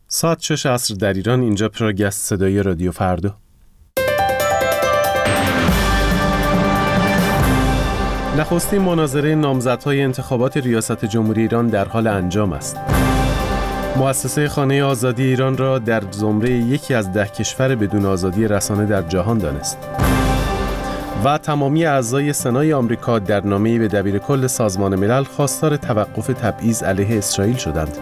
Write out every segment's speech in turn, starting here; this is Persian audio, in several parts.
ساعت 6 عصر در ایران. اینجا پروگست صدای رادیو فردا. نخستین مناظره نامزدهای انتخابات ریاست جمهوری ایران در حال انجام است. مؤسسه خانه آزادی ایران را در زمره یکی از 10 کشور بدون آزادی رسانه در جهان دانست. و تمامی اعضای سنای آمریکا در نامه‌ای به دبیرکل سازمان ملل خواستار توقف تبعیض علیه اسرائیل شدند.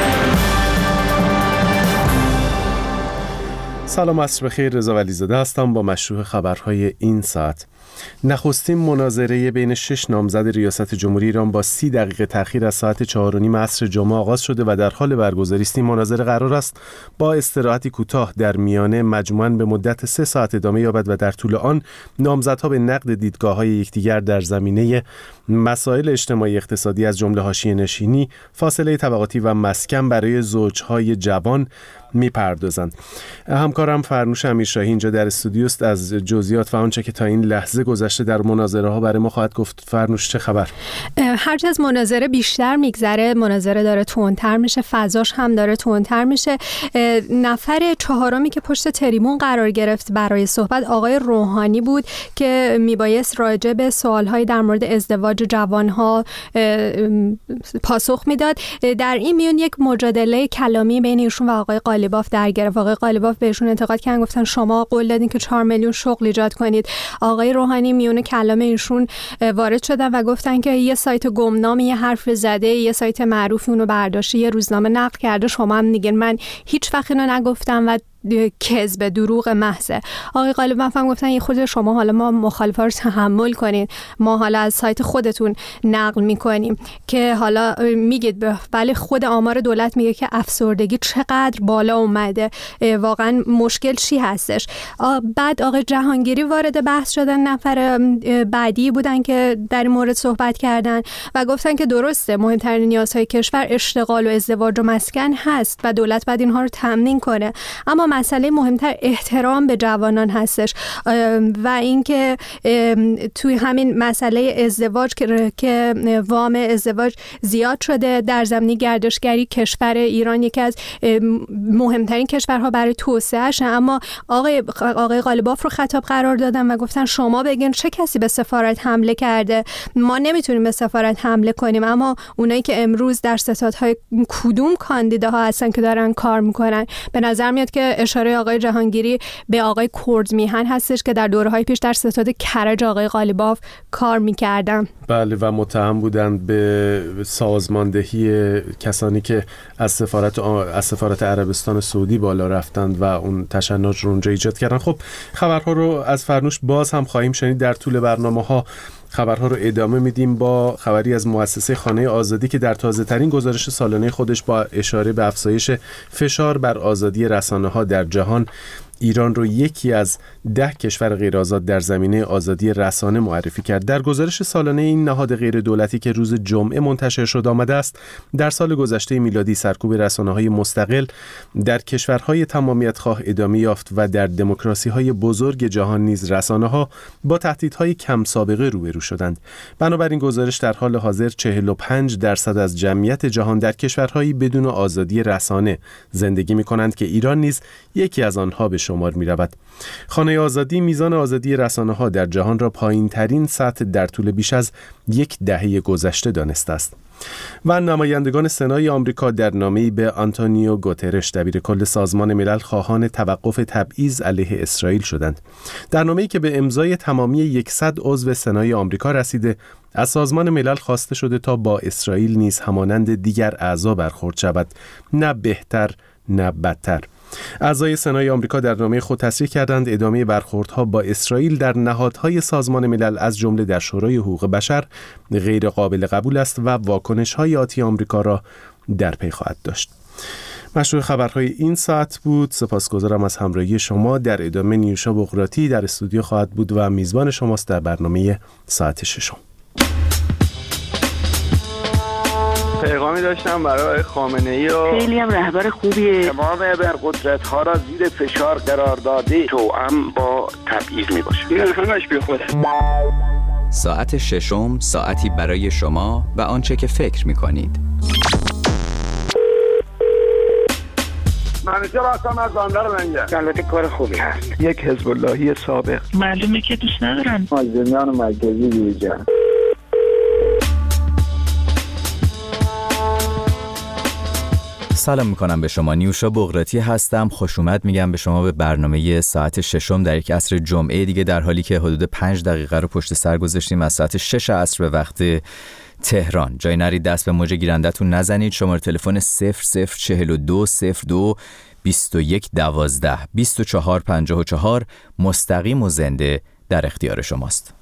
سلام، عصر بخیر. رضا ولیزاده هستم با مشروع خبرهای این ساعت. نخستین مناظره بین 6 نامزد ریاست جمهوری ایران با 30 دقیقه تأخیر از ساعت 4:30 عصر جمعه آغاز شده و در حال برگزاری است. این مناظره قرار است با استراحتی کوتاه در میانه مجموعاً به مدت 3 ساعت ادامه یابد و در طول آن نامزدها به نقد دیدگاه‌های یکدیگر در زمینه مسائل اجتماعی اقتصادی از جمله حاشیه‌نشینی، فاصله طبقاتی و مسکن برای زوجهای جوان میپردازند. همکارم فرنوش امیرشاهی اینجا در استودیو است. از جزئیات و آنچه که تا این لحظه گذشته در مناظره ها برای ما خواهد گفت. فرنوش، چه خبر؟ هرچه از مناظره بیشتر میگذره، مناظره داره تندتر میشه، فضاش هم داره تندتر میشه. نفر چهارمی که پشت تریبون قرار گرفت برای صحبت آقای روحانی بود که میبایست راجع به سوالهای در مورد ازدواج جوانها پاسخ میداد. در این میون یک مجادله کلامی بین ایشون و آقای قالیباف در گرفت. آقای قالیباف بهشون انتقاد کردن، گفتن شما قول دادین که 4 میلیون شغل ایجاد کنید. آقای روحانی میون کلام ایشون وارد شدن و گفتن که یه سایت گمنام یه حرف زده، یه سایت معروفی اونو برداشته، یه روزنامه نقل کرده، شما هم میگین من هیچ وقت اینو نگفتم و کذب، دروغ محضه. آقای قالیباف هم گفتن یه خود شما حالا ما مخالفا رو تحمل کنید، ما حالا از سایت خودتون نقل میکنیم که حالا میگید ولی خود آمار دولت میگه که افسردگی چقدر بالا اومده، واقعا مشکل چی هستش. بعد آقای جهانگیری وارد بحث شدن، نفر بعدی بودن که در این مورد صحبت کردن و گفتن که درسته مهمترین نیازهای کشور اشتغال و ازدواج و مسکن هست و دولت باید اینها رو تامین کنه، اما مسئله مهمتر احترام به جوانان هستش و اینکه توی همین مسئله ازدواج که وام ازدواج زیاد شده در زمینه گردشگری، کشور ایران یکی از مهمترین کشورها برای توسعه‌اش، اما آقای قالیباف رو خطاب قرار دادن و گفتن شما بگین چه کسی به سفارت حمله کرده، ما نمیتونیم به سفارت حمله کنیم، اما اونایی که امروز در ستادهای کدوم کاندیداها هستن که دارن کار میکنن. به نظر میاد که اشاره آقای جهانگیری به آقای کردمیهن هستش که در دوره‌های پیش در ستاد کرج آقای قالیباف کار می‌کردن. بله، و متهم بودند به سازماندهی کسانی که از سفارت عربستان سعودی بالا رفتند و اون تشنج رو اونجا ایجاد کردن. خب خبرها رو از فرنوش باز هم خواهیم شنید در طول برنامه‌ها. خبرها رو ادامه میدیم با خبری از مؤسسه خانه آزادی که در تازه‌ترین گزارش سالانه خودش با اشاره به افزایش فشار بر آزادی رسانه‌ها در جهان ایران رو یکی از 10 کشور غیرآزاد در زمینه آزادی رسانه معرفی کرد. در گزارش سالانه این نهاد غیر دولتی که روز جمعه منتشر شد آمده است در سال گذشته میلادی سرکوب رسانه‌های مستقل در کشورهای تمامیت‌خواه ادامه یافت و در دموکراسی‌های بزرگ جهان نیز رسانه‌ها با تهدیدهای کم سابقه روبرو شدند. بنابراین گزارش در حال حاضر 45% از جمعیت جهان در کشورهایی بدون آزادی رسانه زندگی می‌کنند که ایران نیز یکی از آنها به شمار می رود. خانه آزادی میزان آزادی رسانه ها در جهان را پایین ترین سطح در طول بیش از 10 دهه گذشته دانسته است. و نمایندگان سنای آمریکا در نامه‌ای به آنتونیو گوترش دبیرکل سازمان ملل خواهان توقف تبعیض علیه اسرائیل شدند. در نامه‌ای که به امضای تمامی 100 عضو سنای آمریکا رسیده، از سازمان ملل خواسته شده تا با اسرائیل نیز همانند دیگر اعضا برخورد شود، نه بهتر نه بدتر. اعضای سنای آمریکا در نامه خود تصریح کردند ادامه برخوردها با اسرائیل در نهادهای سازمان ملل از جمله در شورای حقوق بشر غیر قابل قبول است و واکنش‌های آتی آمریکا را در پی خواهد داشت. مشروع خبرهای این ساعت بود. سپاسگزارم از همراهی شما. در ادامه نیوشا بغراتی در استودیو خواهد بود و میزبان شماست در برنامه ساعت 6. پیغامی داشتم برای خامنه‌ای و خیلی هم رهبر خوبیه. تمام ابرقدرت‌ها را زیر فشار قرار داده توأم با تبعیض میباشه. این همش بی خوده. ساعت 6 ساعتی برای شما و آنچه که فکر میکنید. همیشه راستم از بنده رو ننگه. البته کار خوبی هست. یک حزب اللهی سابق. معلومه که دوست ندارم. مازندران مرکزی دیجان. سلام میکنم به شما، نیوشا بغراتی هستم. خوش اومد میگم به شما به برنامه ساعت ششم در یک عصر جمعه دیگه، در حالی که حدود 5 دقیقه رو پشت سر گذاشتیم از ساعت 6 عصر به وقت تهران. جای نرید دست به موج گیرندتون نزنید. شماره تلفن 0042 02 21 12 24 54 مستقیم و زنده در اختیار شماست.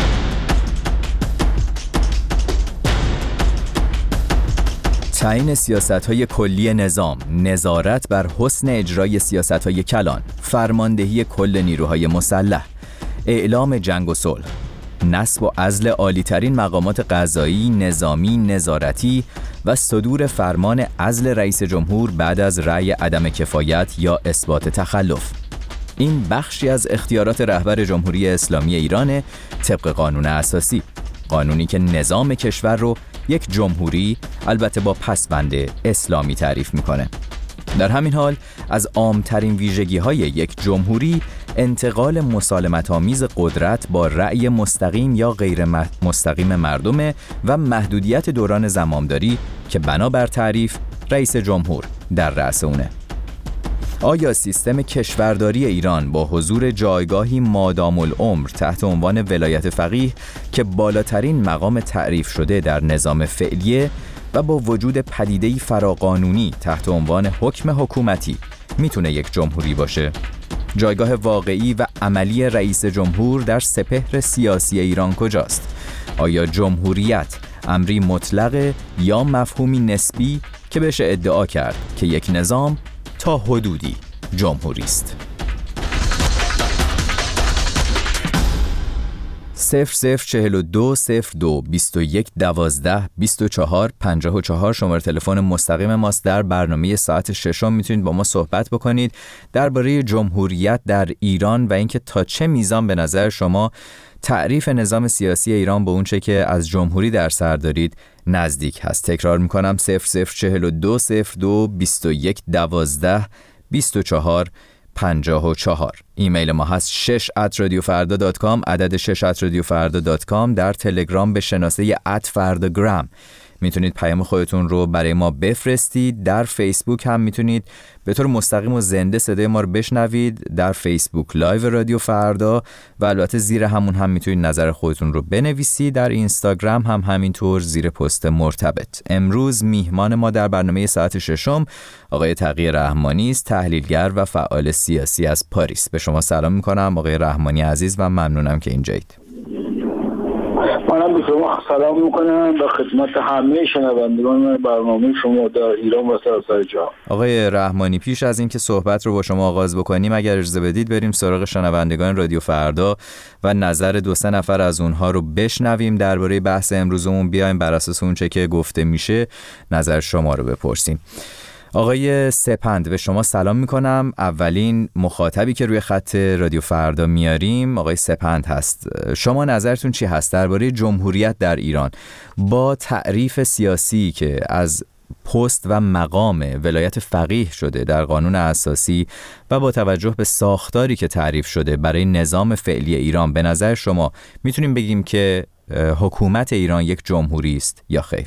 تعیین سیاست‌های کلی نظام، نظارت بر حسن اجرای سیاست‌های کلان، فرماندهی کل نیروهای مسلح، اعلام جنگ و صلح، نصب و عزل عالی‌ترین مقامات قضایی، نظامی، نظارتی و صدور فرمان عزل رئیس جمهور بعد از رأی عدم کفایت یا اثبات تخلف. این بخشی از اختیارات رهبر جمهوری اسلامی ایران طبق قانون اساسی، قانونی که نظام کشور رو یک جمهوری، البته با پسوند اسلامی، تعریف میکنه. در همین حال از عامترین ویژگی‌های یک جمهوری انتقال مسالمت‌آمیز قدرت با رأی مستقیم یا غیر مستقیم مردم و محدودیت دوران زمامداری که بنابر تعریف رئیس جمهور در رأس اونه. آیا سیستم کشورداری ایران با حضور جایگاهی مادام العمر تحت عنوان ولایت فقیه که بالاترین مقام تعریف شده در نظام فعلیه و با وجود پدیده‌ای فراقانونی تحت عنوان حکم حکومتی میتونه یک جمهوری باشه؟ جایگاه واقعی و عملی رئیس جمهور در سپهر سیاسی ایران کجاست؟ آیا جمهوریت امری مطلقه یا مفهومی نسبی که بشه ادعا کرد که یک نظام تا حدودی جمهوری است؟ 0042 02 21 12 24 54 شماره تلفن مستقیم ماست. در برنامه ساعت ششم میتونید با ما صحبت بکنید درباره جمهوریت در ایران و اینکه تا چه میزان به نظر شما تعریف نظام سیاسی ایران به اون چه که از جمهوری در سر دارید نزدیک هست. تکرار میکنم 0042 02 21 12 24 54. ایمیل ما هست 6@radiofarda.com، عدد 6@radiofarda.com. در تلگرام به شناسه @fardagram میتونید پیام خودتون رو برای ما بفرستید. در فیسبوک هم میتونید به طور مستقیم و زنده صدای ما رو بشنوید در فیسبوک لایو رادیو فردا و البته زیر همون هم میتونید نظر خودتون رو بنویسید. در اینستاگرام هم همینطور زیر پست مرتبط. امروز میهمان ما در برنامه ساعت ششم آقای تقی رحمانی است، تحلیلگر و فعال سیاسی از پاریس. به شما سلام میکنم آقای رحمانی عزیز و ممنونم که اینجایید. منم به شما سلام میکنم و خدمت همه شنوندگان برنامه شما در ایران و سراسر جهان. آقای رحمانی، پیش از اینکه صحبت رو با شما آغاز بکنیم اگر اجازه بدید بریم سراغ شنوندگان رادیو فردا و نظر 2-3 نفر از اونها رو بشنویم درباره بحث امروزمون. بیایم بر اساس اون چه که گفته میشه نظر شما رو بپرسیم. آقای سپند، به شما سلام میکنم. اولین مخاطبی که روی خط رادیو فردا میاریم آقای سپند هست. شما نظرتون چی هست درباره جمهوریت در ایران با تعریف سیاسی که از پست و مقام ولایت فقیه شده در قانون اساسی و با توجه به ساختاری که تعریف شده برای نظام فعلی ایران؟ به نظر شما میتونیم بگیم که حکومت ایران یک جمهوری است یا خیر؟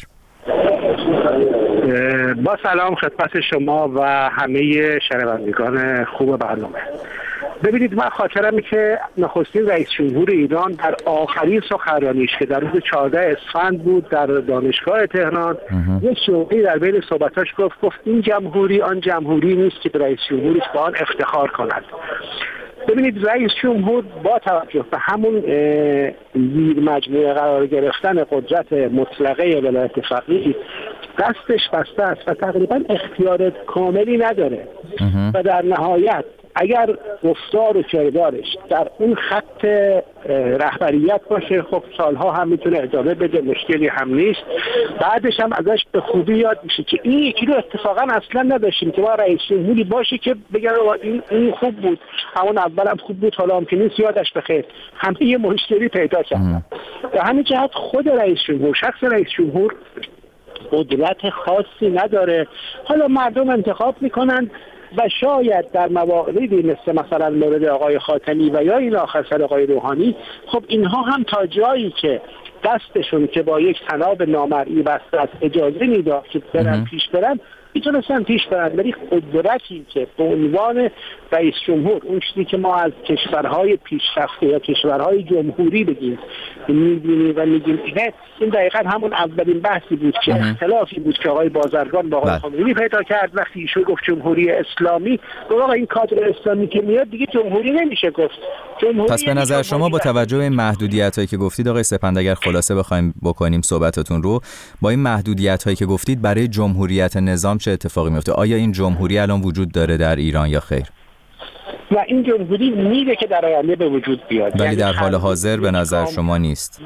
با سلام خدمت شما و همه شنوندگان خوب برنامه. ببینید، من خاطرمه که نخستین رئیس جمهور ایران در آخرین سخنرانیش که در روز 14 اسفند بود در دانشگاه تهران یک جمله‌ای در بین صحبتاش گفت این جمهوری آن جمهوری نیست که رئیس جمهورش به آن افتخار کند. ببینید، رئیس جمهور با توجه به همون زیر مجموعه قرار گرفتن قدرت مطلقه ولایت فقیه دستش بسته است و تقریبا اختیار کاملی نداره و در نهایت اگر گفتار و کردارش در اون خط رهبریت باشه خب سالها هم میتونه ادامه بده، مشکلی هم نیست. بعدش هم ازش به خوبی یاد میشه که این رو اتفاقا اصلا نداشتیم که ما رئیس جمهوری باشه که بگن این خوب بود، همون اولم خوب بود، حالا هم که نیست یادش بخیر. همه یه مشکلی پیدا کردن. در همین جهت خود رئیس جمهور، شخص رئیس جمهور قدرت خاصی نداره. حالا مردم انتخاب میکنن و شاید در مواردی مثلا مورد آقای خاتمی و یا این آخر آقای روحانی، خب اینها هم تا جایی که دستشون که با یک طناب نامرئی بسته است اجازه میداد که برن پیش برن، میتونستن پیش برن. ولی قدرتی که به عنوان رئیس جمهور، اون چیزی که ما از کشورهای پیشرفته یا کشورهای جمهوری بگیم میبینیم و میگیم این دقیقا همون اولین بحثی بود که اختلافی بود که آقای بازرگان با آقای خمینی پیدا کرد وقتی ایشون گفت جمهوری اسلامی. گفت این کادر اسلامی که میاد دیگه جمهوری نمیشه گفت. پس به نظر شما با توجه به این محدودیتایی که گفتید آقای سپند، اگر خلاصه بخوایم بکنیم صحبتتون رو، با این محدودیتایی که گفتید برای جمهوریت نظام چه اتفاقی میفته؟ آیا این جمهوری الان وجود داره در ایران یا خیر؟ و این جمهوری میره که در آینده به وجود بیاد، ولی در حال حاضر به نظر شما نیست.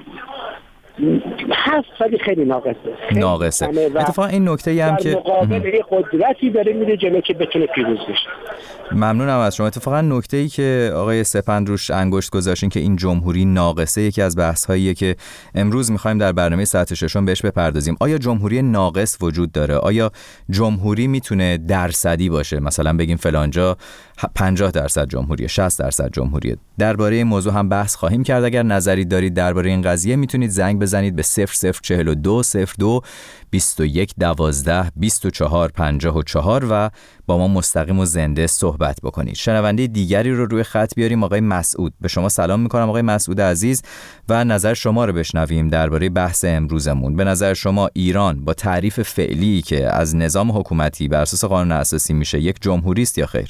هست ولی خیلی ناقصه. اتفاقا این نکته هم که مقابل قدرتی داره میره جلو که بتونه پیروز بشه. ممنونم از شما. اتفاقا نکته‌ای که آقای سپند روش انگشت گذاشتین که این جمهوری ناقصه، یکی از بحث‌هاییه که امروز می‌خوایم در برنامه ساعت ششم بهش بپردازیم. آیا جمهوری ناقص وجود داره؟ آیا جمهوری میتونه درصدی باشه؟ مثلا بگیم فلانجا 50% جمهوریه، 60% جمهوریه. درباره این موضوع هم بحث خواهیم کرد. اگر نظری دارید درباره این قضیه میتونید زنگ بزنید به 0042 02 21 12 24 54 و با ما مستقیم و زنده صحبت بکنید. شنونده دیگری رو روی خط بیاریم. آقای مسعود، به شما سلام میکنم آقای مسعود عزیز و نظر شما رو بشنویم درباره بحث امروزمون. به نظر شما ایران با تعریف فعلی که از نظام حکومتی بر اساس قانون اساسی میشه یک جمهوری است یا خیر؟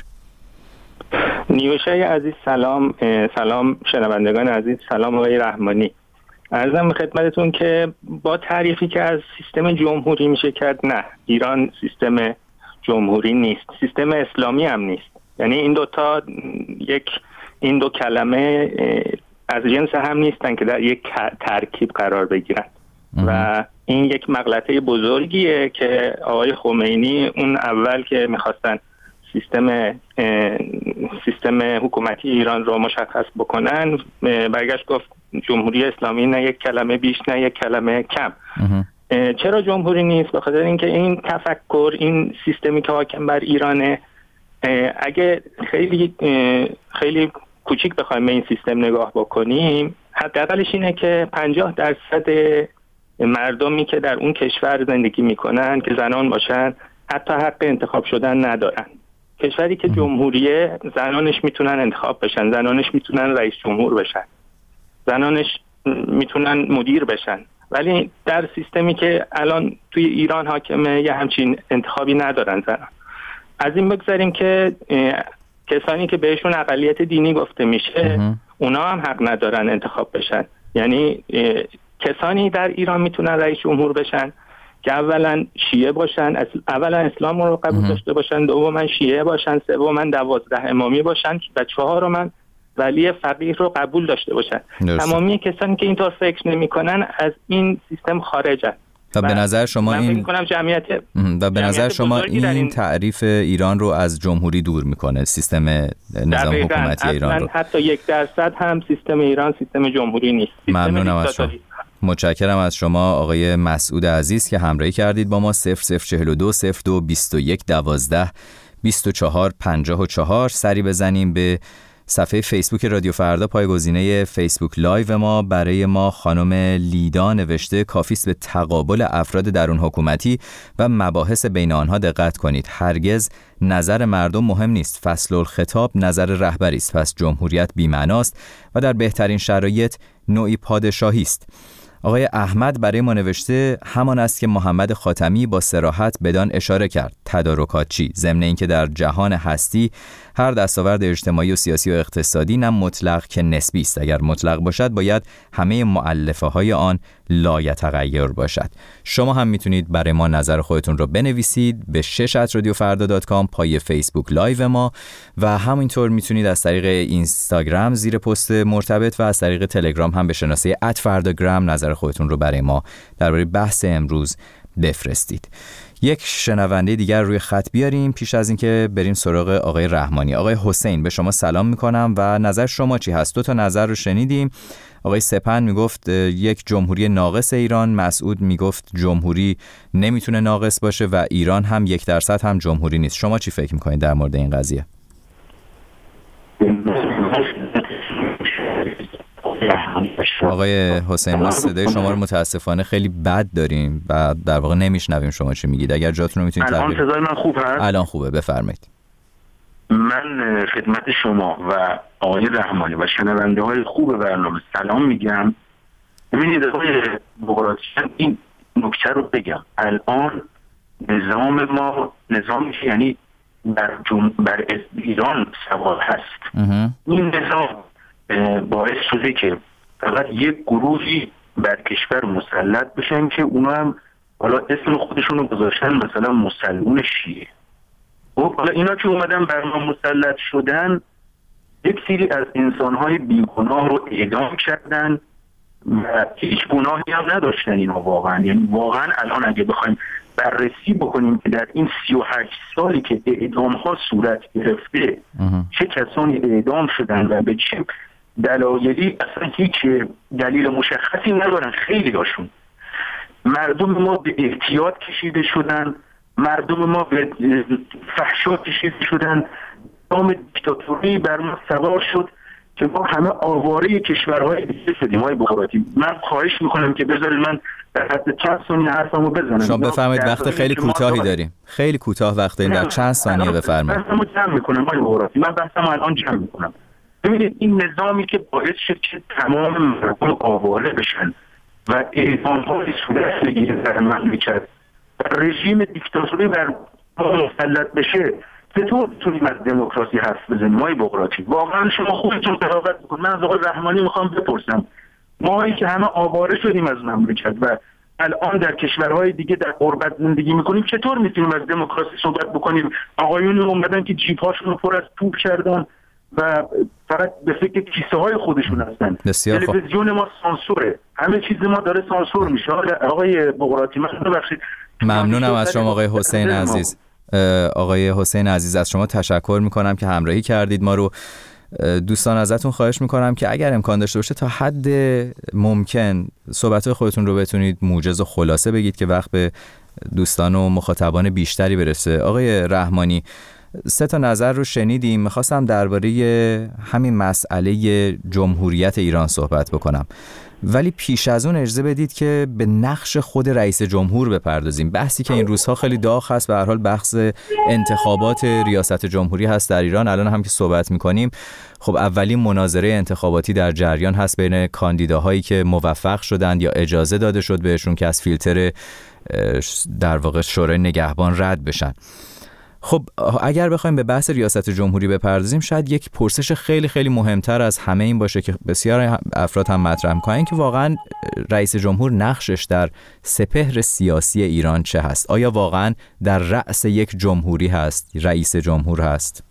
نیوشای عزیز سلام. سلام شنوندگان عزیز، سلام آقای رحمانی. عرضم به خدمتتون که با تعریفی که از سیستم جمهوری میشه کرد، نه، ایران سیستم جمهوری نیست، سیستم اسلامی هم نیست. یعنی این دو کلمه از جنس هم نیستن که در یک ترکیب قرار بگیرن و این یک مغلطه بزرگیه که آقای خمینی اون اول که میخواستن سیستم حکومتی ایران رو مشخص بکنن برگشت گفت جمهوری اسلامی، نه یک کلمه بیش نه یک کلمه کم. چرا جمهوری نیست؟ بخاطر اینکه این تفکر، این سیستمی که حاکم بر ایرانه، اگه خیلی کوچیک بخوایم به این سیستم نگاه بکنیم، حداقلش اینه که 50% مردمی که در اون کشور زندگی میکنن که زنان باشن حتی حق انتخاب شدن ندارن. کشوری که جمهوریه زنانش میتونن انتخاب بشن، زنانش میتونن رئیس جمهور بشن، زنانش میتونن مدیر بشن. ولی در سیستمی که الان توی ایران حاکمه یه همچین انتخابی ندارن زنان. از این بگذاریم که کسانی که بهشون اقلیت دینی گفته میشه اونا هم حق ندارن انتخاب بشن. یعنی کسانی در ایران میتونن رئیس جمهور بشن که اولا شیعه باشن، اولا اسلام رو قبول داشته باشن، دوما شیعه باشن، سوما 12 امامی باشن و چهارما ولی فقیه رو قبول داشته باشن. تمامی کسانی که اینطور فکر نمی‌کنن از این سیستم خارجن. و به نظر شما این تعریف ایران رو از جمهوری دور میکنه، سیستم نظام حکومتی ایران رو. حتی 1% هم سیستم ایران سیستم جمهوری نیست. ممنونم از شما. متشکرم از شما آقای مسعود عزیز که همراهی کردید با ما. 0042 02 21 12 24 54. سری بزنیم به صفحه فیسبوک رادیو فردا، پایگزینه فیسبوک لایو ما. برای ما خانم لیدا نوشته کافیست به تقابل افراد درون حکومتی و مباحث بین آنها دقت کنید. هرگز نظر مردم مهم نیست، فصل الخطاب نظر رهبری است. پس جمهوریت بی‌معناست و در بهترین شرایط نوعی پادشاهی است. آقای احمد برای ما نوشته همان است که محمد خاتمی با صراحت بدان اشاره کرد. تدارکات چی؟ ضمن اینکه در جهان هستی هر دستاورد اجتماعی و سیاسی و اقتصادی نه مطلق که نسبی است. اگر مطلق باشد باید همه مؤلفه های آن لایتغیر باشد. شما هم میتونید برای ما نظر خودتون رو بنویسید به 6@radiofarda.com پای فیسبوک لایو ما و همینطور میتونید از طریق اینستاگرام زیر پست مرتبط و از طریق تلگرام هم به شناسه @fardagram نظر خودتون رو برای ما درباره بحث امروز بفرستید. یک شنونده دیگر روی خط بیاریم پیش از اینکه بریم سراغ آقای رحمانی. آقای حسین، به شما سلام میکنم و نظر شما چی هست؟ 2 تا نظر رو شنیدیم. آقای سپهر میگفت یک جمهوری ناقص ایران، مسعود میگفت جمهوری نمیتونه ناقص باشه و ایران هم 1% هم جمهوری نیست. شما چی فکر میکنید در مورد این قضیه؟ آقای حسین، ما صدای شما رو متاسفانه خیلی بد داریم و در واقع نمیشنویم شما چی میگید. اگر جاتون رو میتونید الان صدای من خوب هست؟ الان خوبه، بفرمایید. من خدمت شما و آقای رحمانی و شنونده های خوب برنامه سلام میگم. ببینید آقای بغراطیان، این نکته رو بگم، الان نظام ما نظامی که یعنی بر ایران سوار هست. این نظام باعث شده که فقط یک گروهی بر کشور مسلط بشن که اونا هم حالا اسم خودشون رو گذاشتن مثلا مسلمون شیعه. خب حالا اینا که اومدن بر ما مسلط شدن، یک سری از انسانهای بیگناه رو اعدام کردن و هیچ گناهی هم نداشتن اینا واقعا. یعنی واقعا الان اگه بخوایم بررسی بکنیم که در این 38 سالی که اعدام ها صورت گرفته چه کسانی اعدام شدن و به چه دلایلی، اصلا هیچ دلیل مشخصی ندارن. خیلی هاشون مردم ما به احتیاط کشیده شدن، مردم ما به فحشا کشیده شدن، نام دیکتاتوری بر ما سوار شد که ما همه آواره کشورهای دیگه شدیم. های بغراطی، من خواهش میکنم که بذارید من در حد چند ثانیه حرفمو بزنم. شما بفرمایید، وقت خیلی کوتاهی داریم، خیلی کوتاه وقت داریم، در چند ثانیه بفرمایید. بحثمو جمع میکنم های بغراطی، من بحثمو الان جمع میکنم. ببینید این نظامی که باعث شد که تمام مردم آواره بشن و اعدام‌های صورت بگیره در مملکت، رژیم دیکتاتوری بر مسلط بشه، چطور میتونیم از دموکراسی حرف بزنیم؟ های بغراطی، واقعا شما خودتون قضاوت میکنید. من از آقای رحمانی میخوام بپرسم، ماهایی که همه آواره شدیم از مملکت و الان در کشورهای دیگه در غربت زندگی میکنیم، چطور میتونیم از دموکراسی صحبت بکنیم؟ آقایون اومدن که جیب‌هاشون رو پر از پول کردن و فقط به فکر کیسه های خودشون هستن. تلویزیون ما سانسوره، همه چیز ما داره سانسور میشه. آقای بغراطی، من ببخشید. ممنونم از شما آقای حسین عزیز. آقای حسین عزیز، از شما تشکر میکنم که همراهی کردید ما رو. دوستان ازتون خواهش میکنم که اگر امکان داشته باشه تا حد ممکن صحبت خودتون رو بتونید موجز و خلاصه بگید که وقت به دوستان و مخاطبان بیشتری برسه. آقای رحمانی، 3 تا نظر رو شنیدیم، میخواستم درباره همین مسئله جمهوریت ایران صحبت بکنم، ولی پیش از اون اجازه بدید که به نقش خود رئیس جمهور بپردازیم. بحثی که این روزها خیلی داغ هست، به هر حال بحث انتخابات ریاست جمهوری هست در ایران. الان هم که صحبت میکنیم، خب اولین مناظره انتخاباتی در جریان هست بین کاندیداهایی که موفق شدند یا اجازه داده شد بهشون که از فیلتر در واقع شورای نگهبان رد بشن. خب اگر بخوایم به بحث ریاست جمهوری بپردازیم، شاید یک پرسش خیلی خیلی مهمتر از همه این باشه که بسیار افراد هم مطرح می‌کنن که واقعا رئیس جمهور نقشش در سپهر سیاسی ایران چه هست؟ آیا واقعا در رأس یک جمهوری هست، رئیس جمهور هست؟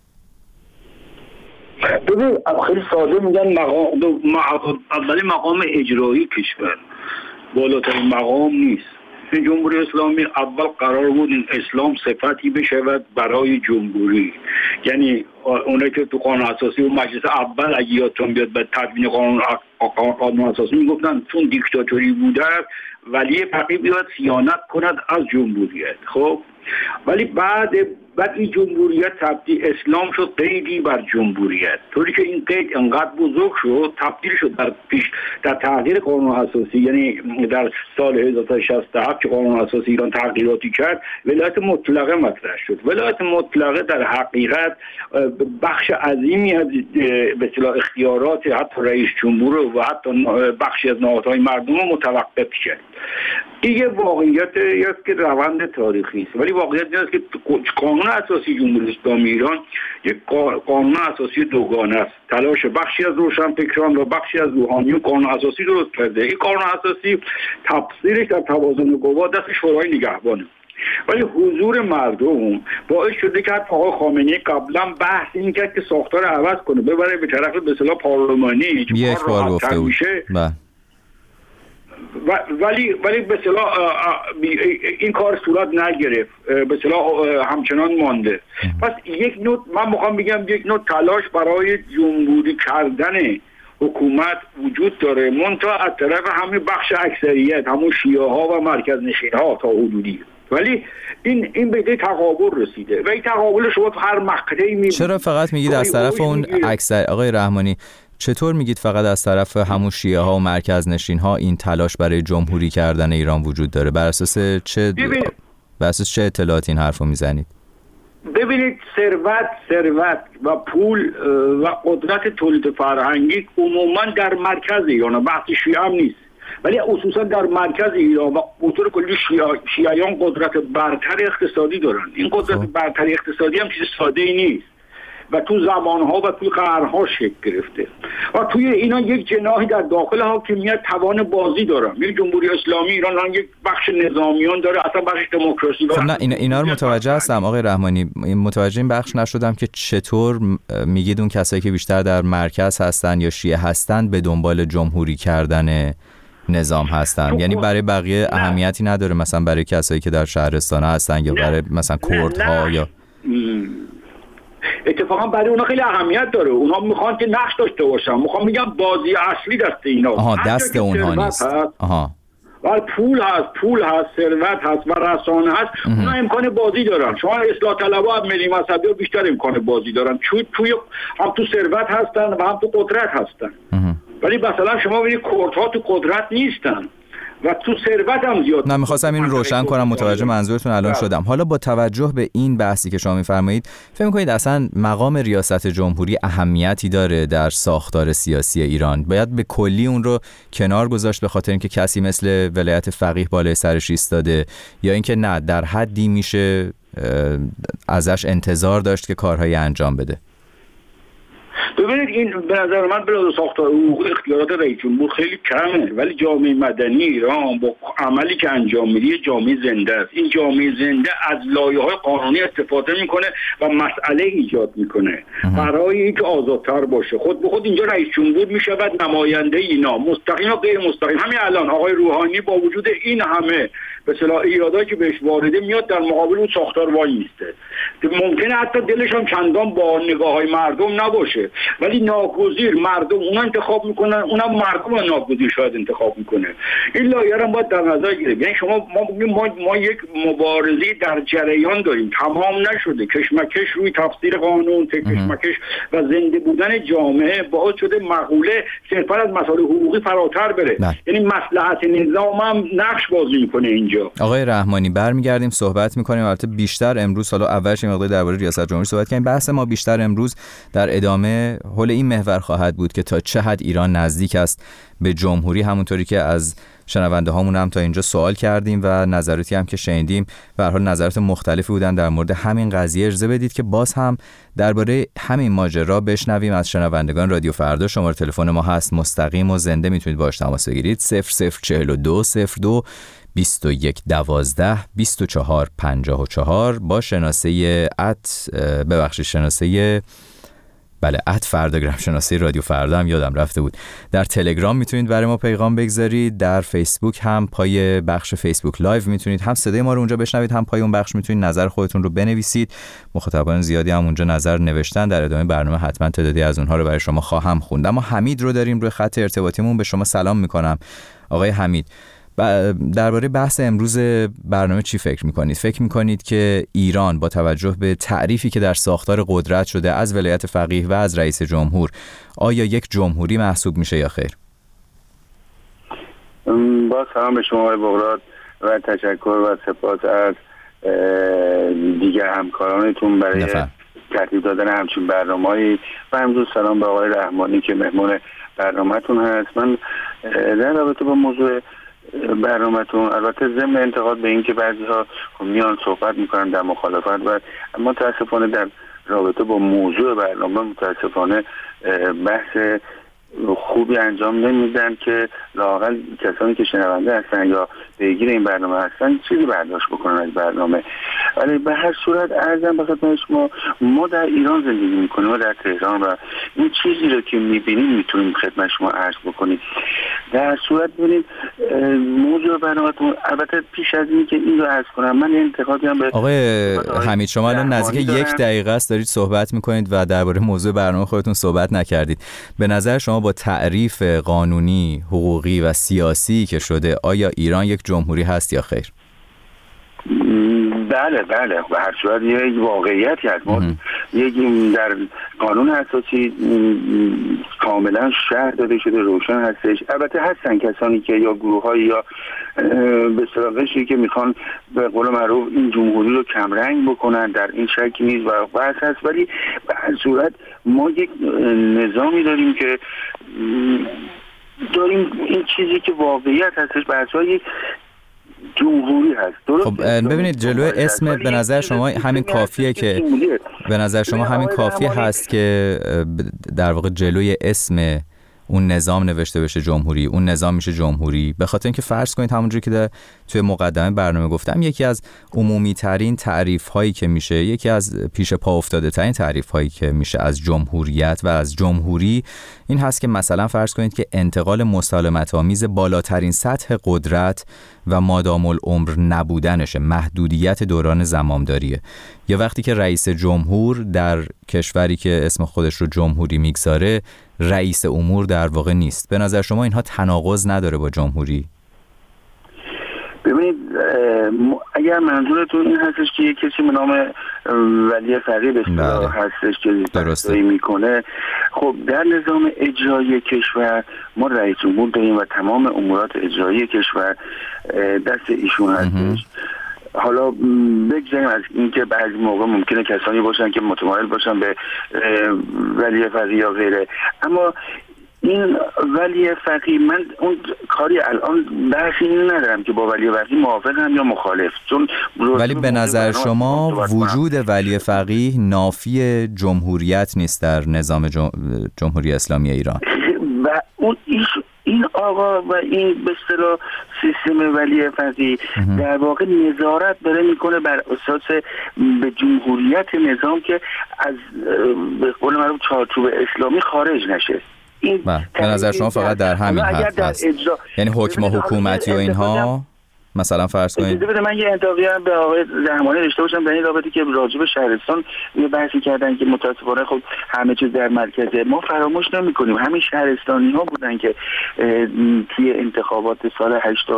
ببین خیلی ساده میگن اولی مقام اجرایی کشور بالاترین مقام نیست. جمهوری اسلامی اول قرار بود این اسلام صفتی بشود برای جمهوری، یعنی اونه که تو قانون اساسی و مجلس اول اگه یادتون بیاد به تدوین قانون اساسی میگفتن چون دیکتاتوری بوده ولی فقیه بیاد صیانت کند از جمهوریت. خب ولی بعد این جمهوریت تبدیل اسلام شد قیدی بر جمهوریت، طوری که این قید انقدر بزرگ شد تبدیل شد در تغییر قانون اساسی، یعنی در سال 1967 که قانون اساسی ایران تغییراتی کرد، ولایت مطلقه مطرح شد. ولایت مطلقه در حقیقت بخش عظیمی از به اصطلاح اختیارات حتی رئیس جمهور و حتی بخشی از نهادهای مردم رو متوقف کرد. این یه واقعیت است که روند تاریخی است، ولی واقعیت این است که قانون اساسی جمهوری اسلامی ایران یک قانون اساسی دوگانه است. تلاش بخشی از روشنفکران و بخشی از روحانیون قانون اساسی درست کرده. این قانون اساسی تفسیرش در توازن قوا دست شورای نگهبانه، ولی حضور مردم باعث شده که آقای خامنه‌ای قبلا بحث این کرد که ساختار عوض کنه، ببره به طرف به اصطلاح پارلمانی، یک بار گفته بود. ولی به اصطلاح این کار صورت نگرفت، به اصطلاح همچنان مانده. پس من میخوام بگم یک نوع تلاش برای جمهوری کردن حکومت وجود داره، منتها از طرف همین بخش اکثریت، همون شیعه ها و مرکز نشین ها تا حدودی. ولی این به تقابل رسیده و این تقابل شما تو هر مقطعی میبینید. چرا فقط میگید از طرف اون اکثر؟ آقای رحمانی چطور میگید فقط از طرف همون شیعه ها و مرکز نشین ها این تلاش برای جمهوری کردن ایران وجود داره؟ بر اساس چه اطلاعاتی این حرفو میزنید؟ ببینید، ثروت و پول و قدرت تولید فرهنگی عموما در مرکز ایران، بحث شیعه هم نیست، ولی خصوصا در مرکز ایران و به طور کلی شیعیان قدرت برتر اقتصادی دارن. این قدرت برتر اقتصادی هم چیز ساده ای نیست و تو زمانها و توی قرنها شکل گرفته و توی اینا یک جناحی در داخل حاکمیت توان بازی دارن. یک جمهوری اسلامی ایران یک بخش نظامیان داره، اصلا بخش دموکراسی داره. نه اینا رو متوجه هستم آقای رحمانی، متوجه این بخش نشدم که چطور میگید اون کسایی که بیشتر در مرکز هستن یا شیعه هستن به دنبال جمهوری کردن نظام هستن. یعنی برای بقیه اهمیتی نداره، مثلا برای کسایی که در شهرستان هستن یا برای مثلا کردها یا اتفاقا برای اونا خیلی اهمیت داره. اونا میخوان که نقش داشته باشن، میخوان میگم بازی اصلی دست اینا. دست اونها نیست. و پول هست، ثروت هست و رسانه هست. اونا امکان بازی دارن. شما اصلاح طلبها، ملی مذهبی ها بیشتر امکان بازی دارن، چون هم تو ثروت هستن و هم تو قدرت هستن. ولی مثلا شما ببینید کردها تو قدرت نیستن و تو ثروت هم زیاد. نه می‌خواستم این رو روشن کنم، متوجه منظورتون الان شدم. حالا با توجه به این بحثی که شما می‌فرمایید، فکر می‌کنید اصلا مقام ریاست جمهوری اهمیتی داره در ساختار سیاسی ایران؟ باید به کلی اون رو کنار گذاشت به خاطر اینکه کسی مثل ولایت فقیه بالای سرش ایستاده، یا اینکه نه در حدی میشه ازش انتظار داشت که کارهایی انجام بده؟ ببینید، این به نظر من بلاد ساختار حقوقی اختیارات رئیس جمهور خیلی کمه، ولی جامعه مدنی ایران با عملی که انجام میده جامعه زنده است. این جامعه زنده از لایه‌های قانونی استفاده میکنه و مسئله ایجاد میکنه برای اینکه آزادتر باشه. خود به خود اینجا رئیس جمهور میشود نماینده اینا، مستقیم و غیر مستقیم. همین الان آقای روحانی با وجود این همه به اصطلاح ایرادایی که بهش وارده میاد در مقابل اون ساختار وای میسته. ممکنه حتی دلش هم چندان با نگاه‌های مردم نباشه، ولی ناگزیر مردم اونا انتخاب میکنن، اونم مردم ناگزیر شاید انتخاب میکنه. این لایه رو باید در نظر گرفت. یعنی ما یک مبارزه در جریان داریم، تمام نشده. کشمکش روی تفسیر قانون، کشمکش و زنده بودن جامعه باعث شده مقوله صرفا از مسائل حقوقی فراتر بره. یعنی مصلحت نظام هم نقش بازی میکنه اینجا. آقای رحمانی برمیگردیم صحبت میکنیم، البته بیشتر امروز، حالا اولش این مقدار درباره ریاست جمهوری صحبت کنیم. بحث ما بیشتر امروز در ادامه حول این محور خواهد بود که تا چه حد ایران نزدیک است به جمهوری، همونطوری که از شنونده هامون هم تا اینجا سوال کردیم و نظراتی هم که شنیدیم به هر حال نظرات مختلفی بودن در مورد همین قضیه. اجازه بدید که باز هم درباره همین ماجرا بشنویم از شنوندگان رادیو فردا. شماره تلفن ما هست مستقیم و زنده، میتونید باهاش تماس بگیرید 0042 02 21 12 24 54 با شناسه فرداگرام، شناسه رادیو فردا هم یادم رفته بود. در تلگرام میتونید برای ما پیغام بگذارید، در فیسبوک هم پای بخش فیسبوک لایو میتونید هم صدای ما رو اونجا بشنوید، هم پای اون بخش میتونید نظر خودتون رو بنویسید. مخاطبان زیادی هم اونجا نظر نوشتن، در ادامه برنامه حتما تعدادی از اونها رو برای شما خواهم خوند. اما حمید رو داریم روی خط ارتباطیمون، به شما سلام میکنم آقای حمید. درباره بحث امروز برنامه چی فکر میکنید؟ فکر میکنید که ایران با توجه به تعریفی که در ساختار قدرت شده از ولایت فقیه و از رئیس جمهور، آیا یک جمهوری محسوب میشه یا خیر؟ با سلام به شما آقای بغراد و تشکر و سپاس از دیگر همکارانتون برای ترتیب دادن همچین برنامه‌ای و امروز سلام به آقای رحمانی که مهمان برنامه‌تون هست. من در رابطه با موضوع برنامه‌تون، البته ضمن انتقاد به این که بعضی‌ها میان صحبت میکنن در مخالفت، و متاسفانه در رابطه با موضوع برنامه متاسفانه بحث خوبی انجام نمیدن که لااقل کسانی که شنونده هستن یا پیگیر این برنامه هستن چیزی برداشت بکنن از برنامه. ولی به هر صورت عرضم به خدمت شما، ما در ایران زندگی میکنیم و در تهران و این چیزی رو که میبینیم میتونیم خدمت شما عرض بکنیم. در صورت ببینید موضوع برنامه‌تون، البته پیش از این که این رو عرض کنم، من انتقادی هم به آقای حمید، شما الان نزدیک 1 دقیقه است دارید صحبت میکنید و درباره موضوع برنامه خودتون صحبت نکردید. به نظر شما با تعریف قانونی، حقوقی و سیاسی که شده، آیا ایران یک جمهوری هست یا خیر؟ بله به هر صورت یک واقعیتی هست. ما یک در قانون اساسی کاملا شرح داده شده، روشن هستش. البته هستن کسانی که یا گروه‌های یا به اصطلاح که میخوان به قول معروف این جمهوری رو کمرنگ بکنن، در این شک نیست و بحث هست، ولی به هر صورت ما یک نظامی داریم که داریم این چیزی که واقعیت هستش به اساس یک جمهوری هست. خب ببینید جلوی اسم به نظر شما همین کافیه که به نظر شما همین کافی هست که در واقع جلوی اسم اون نظام نوشته بشه جمهوری، اون نظام میشه جمهوری، به خاطر اینکه فرض کنید همونجوری که توی مقدمه برنامه گفتم، یکی از عمومی ترین تعریف هایی که میشه، یکی از پیش پا افتاده ترین تعریف هایی که میشه از جمهوریت و از جمهوری این هست که مثلا فرض کنید که انتقال مسالمت آمیز بالاترین سطح قدرت و مادام العمر نبودنشه، محدودیت دوران زمامداریه. یا وقتی که رئیس جمهور در کشوری که اسم خودش رو جمهوری میگذاره رئیس امور در واقع نیست. به نظر شما اینها تناقض نداره با جمهوری؟ ببینید اگر منظورتون این هستش که یک کسی به نام ولی فقیه به اصطلاح هستش که درسته میکنه، خب در نظام اجرایی کشور ما رئیس جمهور داریم و تمام امورات اجرایی کشور دست ایشون هستش. حالا بگذاریم از اینکه بعضی موقع ممکنه کسانی باشن که متمایل باشن به ولی فقیه یا غیره، اما این ولی فقیه من اون کاری الان بحثی ندارم که با ولی فقیه موافقم یا مخالف، چون ولی به نظر شما وجود ولی فقیه نافی جمهوریت نیست در نظام جمهوری اسلامی ایران؟ و اون این آقا و این به اصطلاح سیستم ولی فقیه در واقع نظارت داره میکنه بر اساس به جمهوریت نظام که از به قول معروف چارچوب اسلامی خارج نشه. به نظر شما فقط در همین حد هست، یعنی حکم حکومتی و اینها؟ مثلا فرض کنید من یه انتقادی هم به آقای رحمانی داشته باشم در این رابطه که راجع به شهرستان یه بحثی کردن که متاسفانه خب همه چیز در مرکزه. ما فراموش نمی‌کنیم همین شهرستانی‌ها بودن که توی انتخابات سال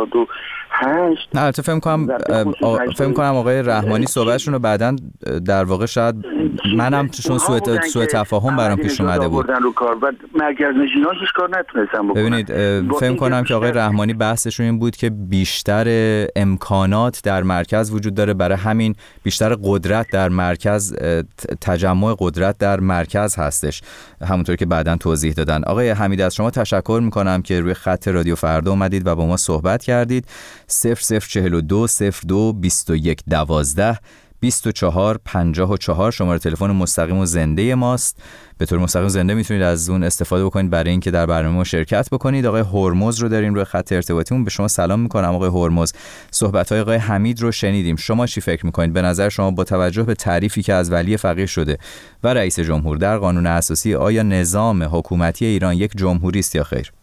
88 نه البته فهم کنم آقای رحمانی صحبتشون رو بعداً در واقع شاید منم چون سوء تفاهم برام پیش اومده بود رو کار و مرکزنشین‌ها هیچ کار نتونستن بکنن. ببینید فهم کنم که آقای رحمانی بحثشون این بود که بیشتر امکانات در مرکز وجود داره، برای همین بیشتر قدرت در مرکز، تجمع قدرت در مرکز هستش، همونطور که بعداً توضیح دادن. آقای حمید از شما تشکر میکنم که روی خط رادیو فردا اومدید و با ما صحبت کردید. 0042 02 21 12 24 54 شماره تلفن مستقیم و زنده ماست. به طور مستقیم زنده میتونید از اون استفاده بکنید برای اینکه در برنامه ما شرکت بکنید. آقای هرمز رو داریم روی خط ارتباطیمون. به شما سلام میکنم آقای هرمز. صحبت‌های آقای حمید رو شنیدیم. شما چی فکر میکنید؟ به نظر شما با توجه به تعریفی که از ولی فقیه شده و رئیس جمهور در قانون اساسی، آیا نظام حکومتی ایران یک جمهوری است یا خیر؟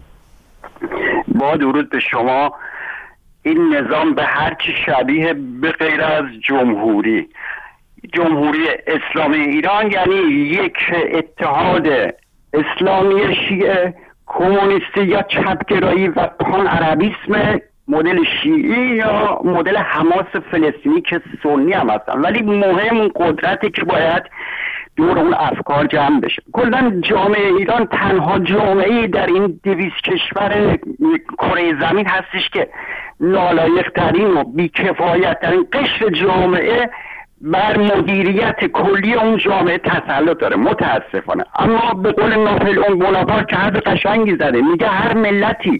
با درود به شما، این نظام به هر چی شبیه به غیر از جمهوری اسلامی ایران، یعنی یک اتحاد اسلامی شیعه کمونیستی یا چپگرایی و پان عربیسم مدل شیعی یا مدل حماس فلسطینی که سنی هم هستن، ولی مهم اون قدرتی که باید دور اون افکار جمع بشه. کلا جامعه ایران تنها جامعه در این 200 کشور کره زمین هستش که نالایق ترین و بیکفایت ترین قشر جامعه بر مدیریت کلی اون جامعه تسلط داره متاسفانه. اما به قول ناپلئون بوناپارت که حرف قشنگی زده، میگه هر ملتی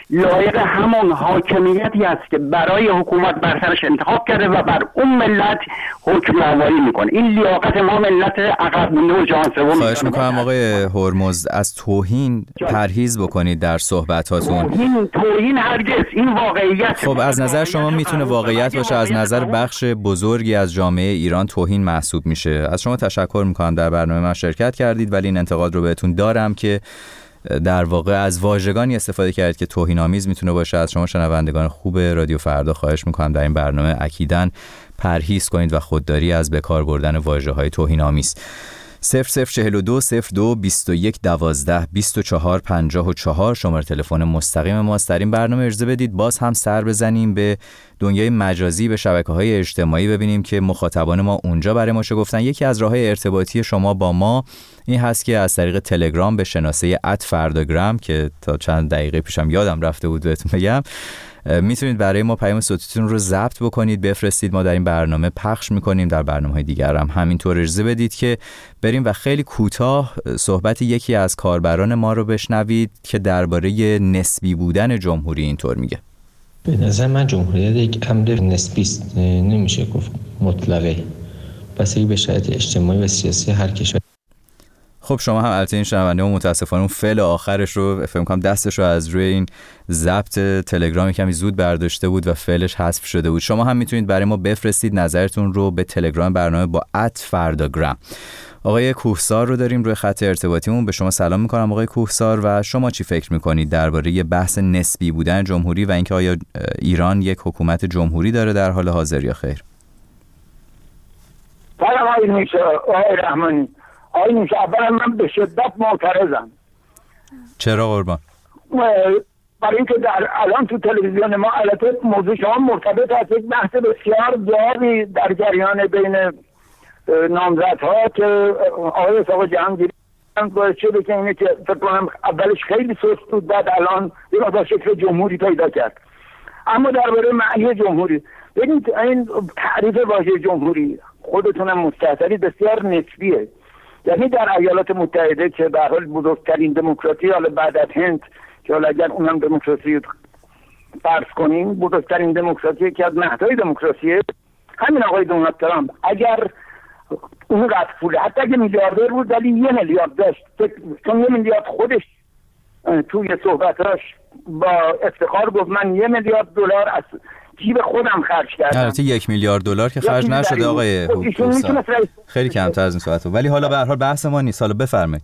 لایق همون حاکمیتی است که برای حکومت بر سرش انتخاب کرده و بر اون ملت حکم آوری میکنه. این لیاقت ما ملت عقب مونده و جهان سوم. خواهش میکنم آقای هرمز از توهین پرهیز بکنید در صحبتاتون. توهین هرگز، این واقعیت. خب از نظر شما میتونه واقعیت باشه، از نظر بخش بزرگی از جامعه ایران توهین محسوب میشه. از شما تشکر میکنم در برنامه من شرکت کردید، ولی این انتقاد رو بهتون دارم که در واقع از واژگانی استفاده کردید که توهین‌آمیز میتونه باشه. از شما شنوندگان خوب رادیو فردا خواهش میکنم در این برنامه اکیداً پرهیز کنید و خودداری از به کار بردن واژه‌های توهین‌آمیز. 0042 02 21 12 24 54 شماره تلفن مستقیم ماست. در این برنامه اجازه بدید باز هم سر بزنیم به دنیای مجازی، به شبکه‌های اجتماعی، ببینیم که مخاطبان ما اونجا برای ما چه گفتن. یکی از راه‌های ارتباطی شما با ما این هست که از طریق تلگرام به شناسه @فرداگرام که تا چند دقیقه پیشم یادم رفته بود بهتون بگم، میتونید برای ما پیام صوتیتون رو ضبط بکنید بفرستید. ما در این برنامه پخش میکنیم، در برنامه‌های دیگر هم همینطور. اجازه بدید که بریم و خیلی کوتاه صحبت یکی از کاربران ما رو بشنوید که درباره نسبی بودن جمهوری اینطور میگه. به نظر من جمهوریت یک امر نسبی است، نمیشه گفت مطلقه، بستگی به شرایط اجتماعی و سیاسی هر کشور. خب شما هم البته این شنونده و متاسفانه اون فعل آخرش رو فکر کنم دستش رو از روی این ضبط تلگرام کمی زود برداشته بود و فعلش حذف شده بود. شما هم میتونید برای ما بفرستید نظرتون رو به تلگرام برنامه با @فرداگرام. آقای کوهسار رو داریم روی خط ارتباطیمون. به شما سلام میکنم آقای کوهسار، و شما چی فکر میکنید درباره بحث نسبی بودن جمهوری و اینکه آیا ایران یک حکومت جمهوری داره در حال حاضر یا خیر؟ سلام آقای رحمانی. آقای نیشه، اولا من به شدت معترضم. چرا قربان؟ برای اینکه در الان تو تلویزیون ما البته موضوع شما مرتبط است یک بحث بسیار جالبی در جریان بین نامزدها که آقای اسحاق جهانگیری باعث شده که اینه که فکر کنم اولش خیلی سست بود، بعد الان یه مقدار شکل جمهوری پیدا کرد. اما درباره معنی جمهوری، ببینید این تعریف واژه جمهوری خودتونم مستحضری بسیار نسبیه. یعنی در ایالات متحده که به هر حال بزرگترین دموکراسی، حالا بعد از هند که حالا اگر اونم دموکراسی فرض کنیم بزرگترین دموکراسی که از نهادهای دموکراسیه، همین آقای دونالد ترامپ اگر اونقدر پول، حتی اگه میلیاردر بود ولی 1 میلیارد داشت، چون 1 میلیارد خودش توی صحبتاش با افتخار گفت من 1 میلیارد دلار از جیب خودم خرج کردم. البته 1 میلیارد دلار که خرج نشده آقای حکومت، خیلی کمتر از این صحبت. ولی حالا به هر حال بحث ما نیست، حالا بفرمایید.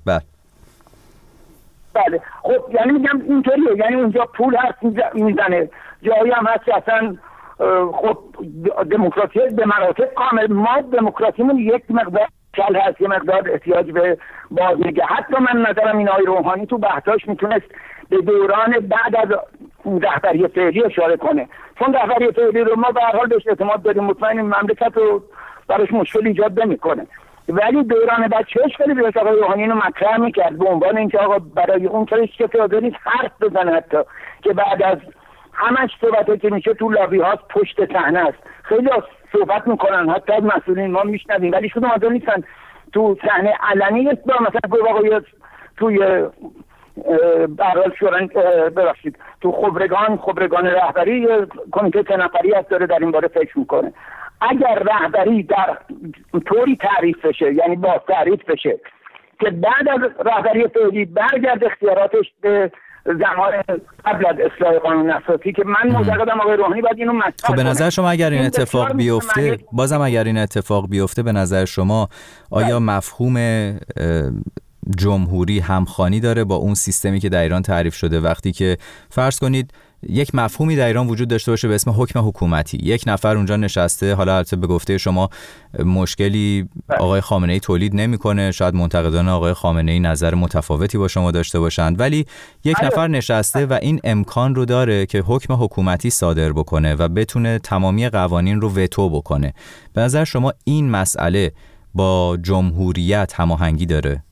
بله خب یعنی میگم اینطوریه، یعنی اونجا پول هست میزنه، جایی هم هست که اصلا خب دموکراسی به مراتب کامل. ما دموکراسیمون یک مقدار کل هست، یک مقدار احتیاج به بازنگه. حتی من نظرم این آقای روحانی تو بحثاش میتونست به دوران بعد از رهبری فعلی اشاره کنه، چون رهبری فعلی رو ما به هر حال بهش اعتماد داریم، مطمئنیم مملکت رو براش مشکل ایجاد نمیکنه. ولی دوران بعد چه اشکالی بهش آقای روحانی رو مطرح میکرد به عنوان اینکه آقا برای اون کارش که پیاده حرف بزنه، حتی که بعد از همش صحبتی که میشه تو لابی ها پشت صحنه است. خیلی صحبت میکنن، حتی از مسئولین ما میشنویم، ولی شده حاضر نیستن تو صحنه علنی مثلا آقای توی برحال شورن ببخشید تو خبرگان رهبری کمیته 3 نفری هست داره در این باره فکر میکنه. اگر رهبری در طوری تعریف بشه، یعنی با تعریف بشه که بعد از رهبری فعلی برگرد اختیاراتش به زمان قبل از اصلاح قانون اساسی، که من معتقدم آقای روحانی باید اینو مطرح کنه. خب به نظر شما اگر این اتفاق بیفته، بازم اگر این اتفاق بیفته، به نظر شما آیا مفهوم جمهوری همخوانی داره با اون سیستمی که در ایران تعریف شده؟ وقتی که فرض کنید یک مفهومی در ایران وجود داشته باشه به اسم حکم حکومتی، یک نفر اونجا نشسته، حالا البته به گفته شما مشکلی آقای خامنه‌ای تولید نمیکنه، شاید منتقدان آقای خامنه‌ای نظر متفاوتی با شما داشته باشند، ولی یک نفر نشسته و این امکان رو داره که حکم حکومتی صادر بکنه و بتونه تمامی قوانین رو وتو بکنه. به نظر شما این مسئله با جمهوریت هماهنگی داره؟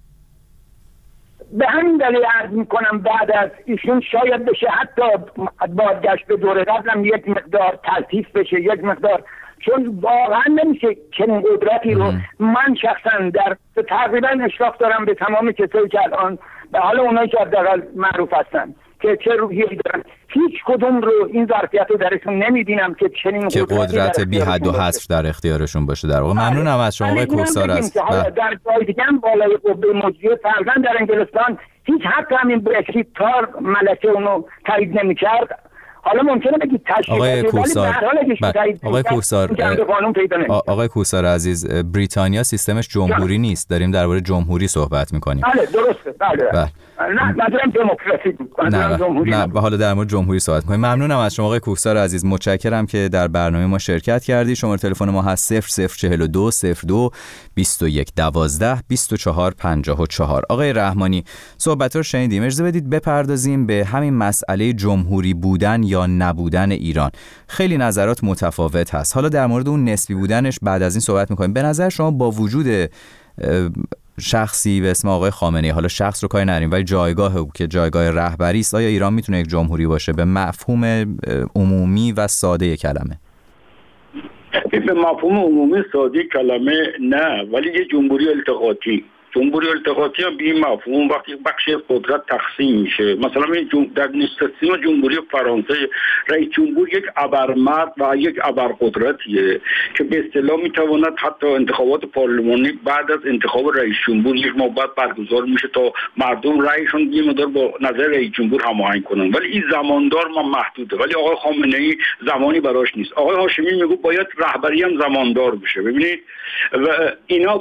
به همین دلیل عرض میکنم بعد از ایشون شاید بشه حتی بازگشت به دوره قبلم یک مقدار تلطیف بشه، یک مقدار، چون واقعا نمیشه چنین قدرتی رو. من شخصا در تقریبا اشراف دارم به تمام کسایی که الان به حال اونایی که حداقل معروف هستن که چه روحیه‌ای دارن. هیچ کدوم رو این ظرفیت رو درشون نمی‌بینم که چنین که قدرت بی حد و حصر در اختیارشون باشه. در واقع ممنونم از شما آقای کوهسار. از در جای دیگه هم بالای قبه مجریه فرزند در انگلستان هیچ حتی همین برکسیت تار ملکه اونو تایید نمی‌کرد. حالا ممکنه بگید آقای کوهسار عزیز، بریتانیا سیستمش جمهوری نیست، داریم درباره جمهوری صحبت می‌کنیم. بله درسته. بله. نه دموکراسی بود. نه حالا در مورد جمهوری صحبت می‌کنیم. ممنونم از شما آقای کوهسار عزیز، متشکرم که در برنامه ما شرکت کردی. شماره تلفن ما هست 0042 02 21 12 24 54. آقای رحمانی، صحبت رو شنیدیم. اجازه بدید بپردازیم به همین مسئله جمهوری بودن یا نبودن ایران. خیلی نظرات متفاوت هست. حالا در مورد اون نسبی بودنش بعد از این صحبت می‌کنیم. به نظر شما با وجود شخصی به اسم آقای خامنه‌ای، حالا شخص رو کاری نداریم ولی جایگاه او که جایگاه رهبری است، آیا ایران میتونه یک جمهوری باشه به مفهوم عمومی و ساده کلمه؟ به مفهوم عمومی ساده کلمه نه، ولی یه جمهوری التقاطی. جمهوری التقاطی هم به این مفهوم وقتی بخش قدرت تقسیم میشه، مثلا در سیستم جمهوری فرانسه رئیس جمهور یک ابرمرد و یک ابرقدرتیه که به اصطلاح میتواند حتی انتخابات پارلمانی بعد از انتخاب رئیس جمهور یک ماه بعد برگزار میشه تا مردم رأیشون یه مقدار با نظر رئیس جمهور هماهنگ کنن، ولی این زماندار ما محدوده. ولی آقای خامنه‌ای زمانی براش نیست. آقای هاشمی میگه باید رهبری هم زماندار بشه. ببینید و اینا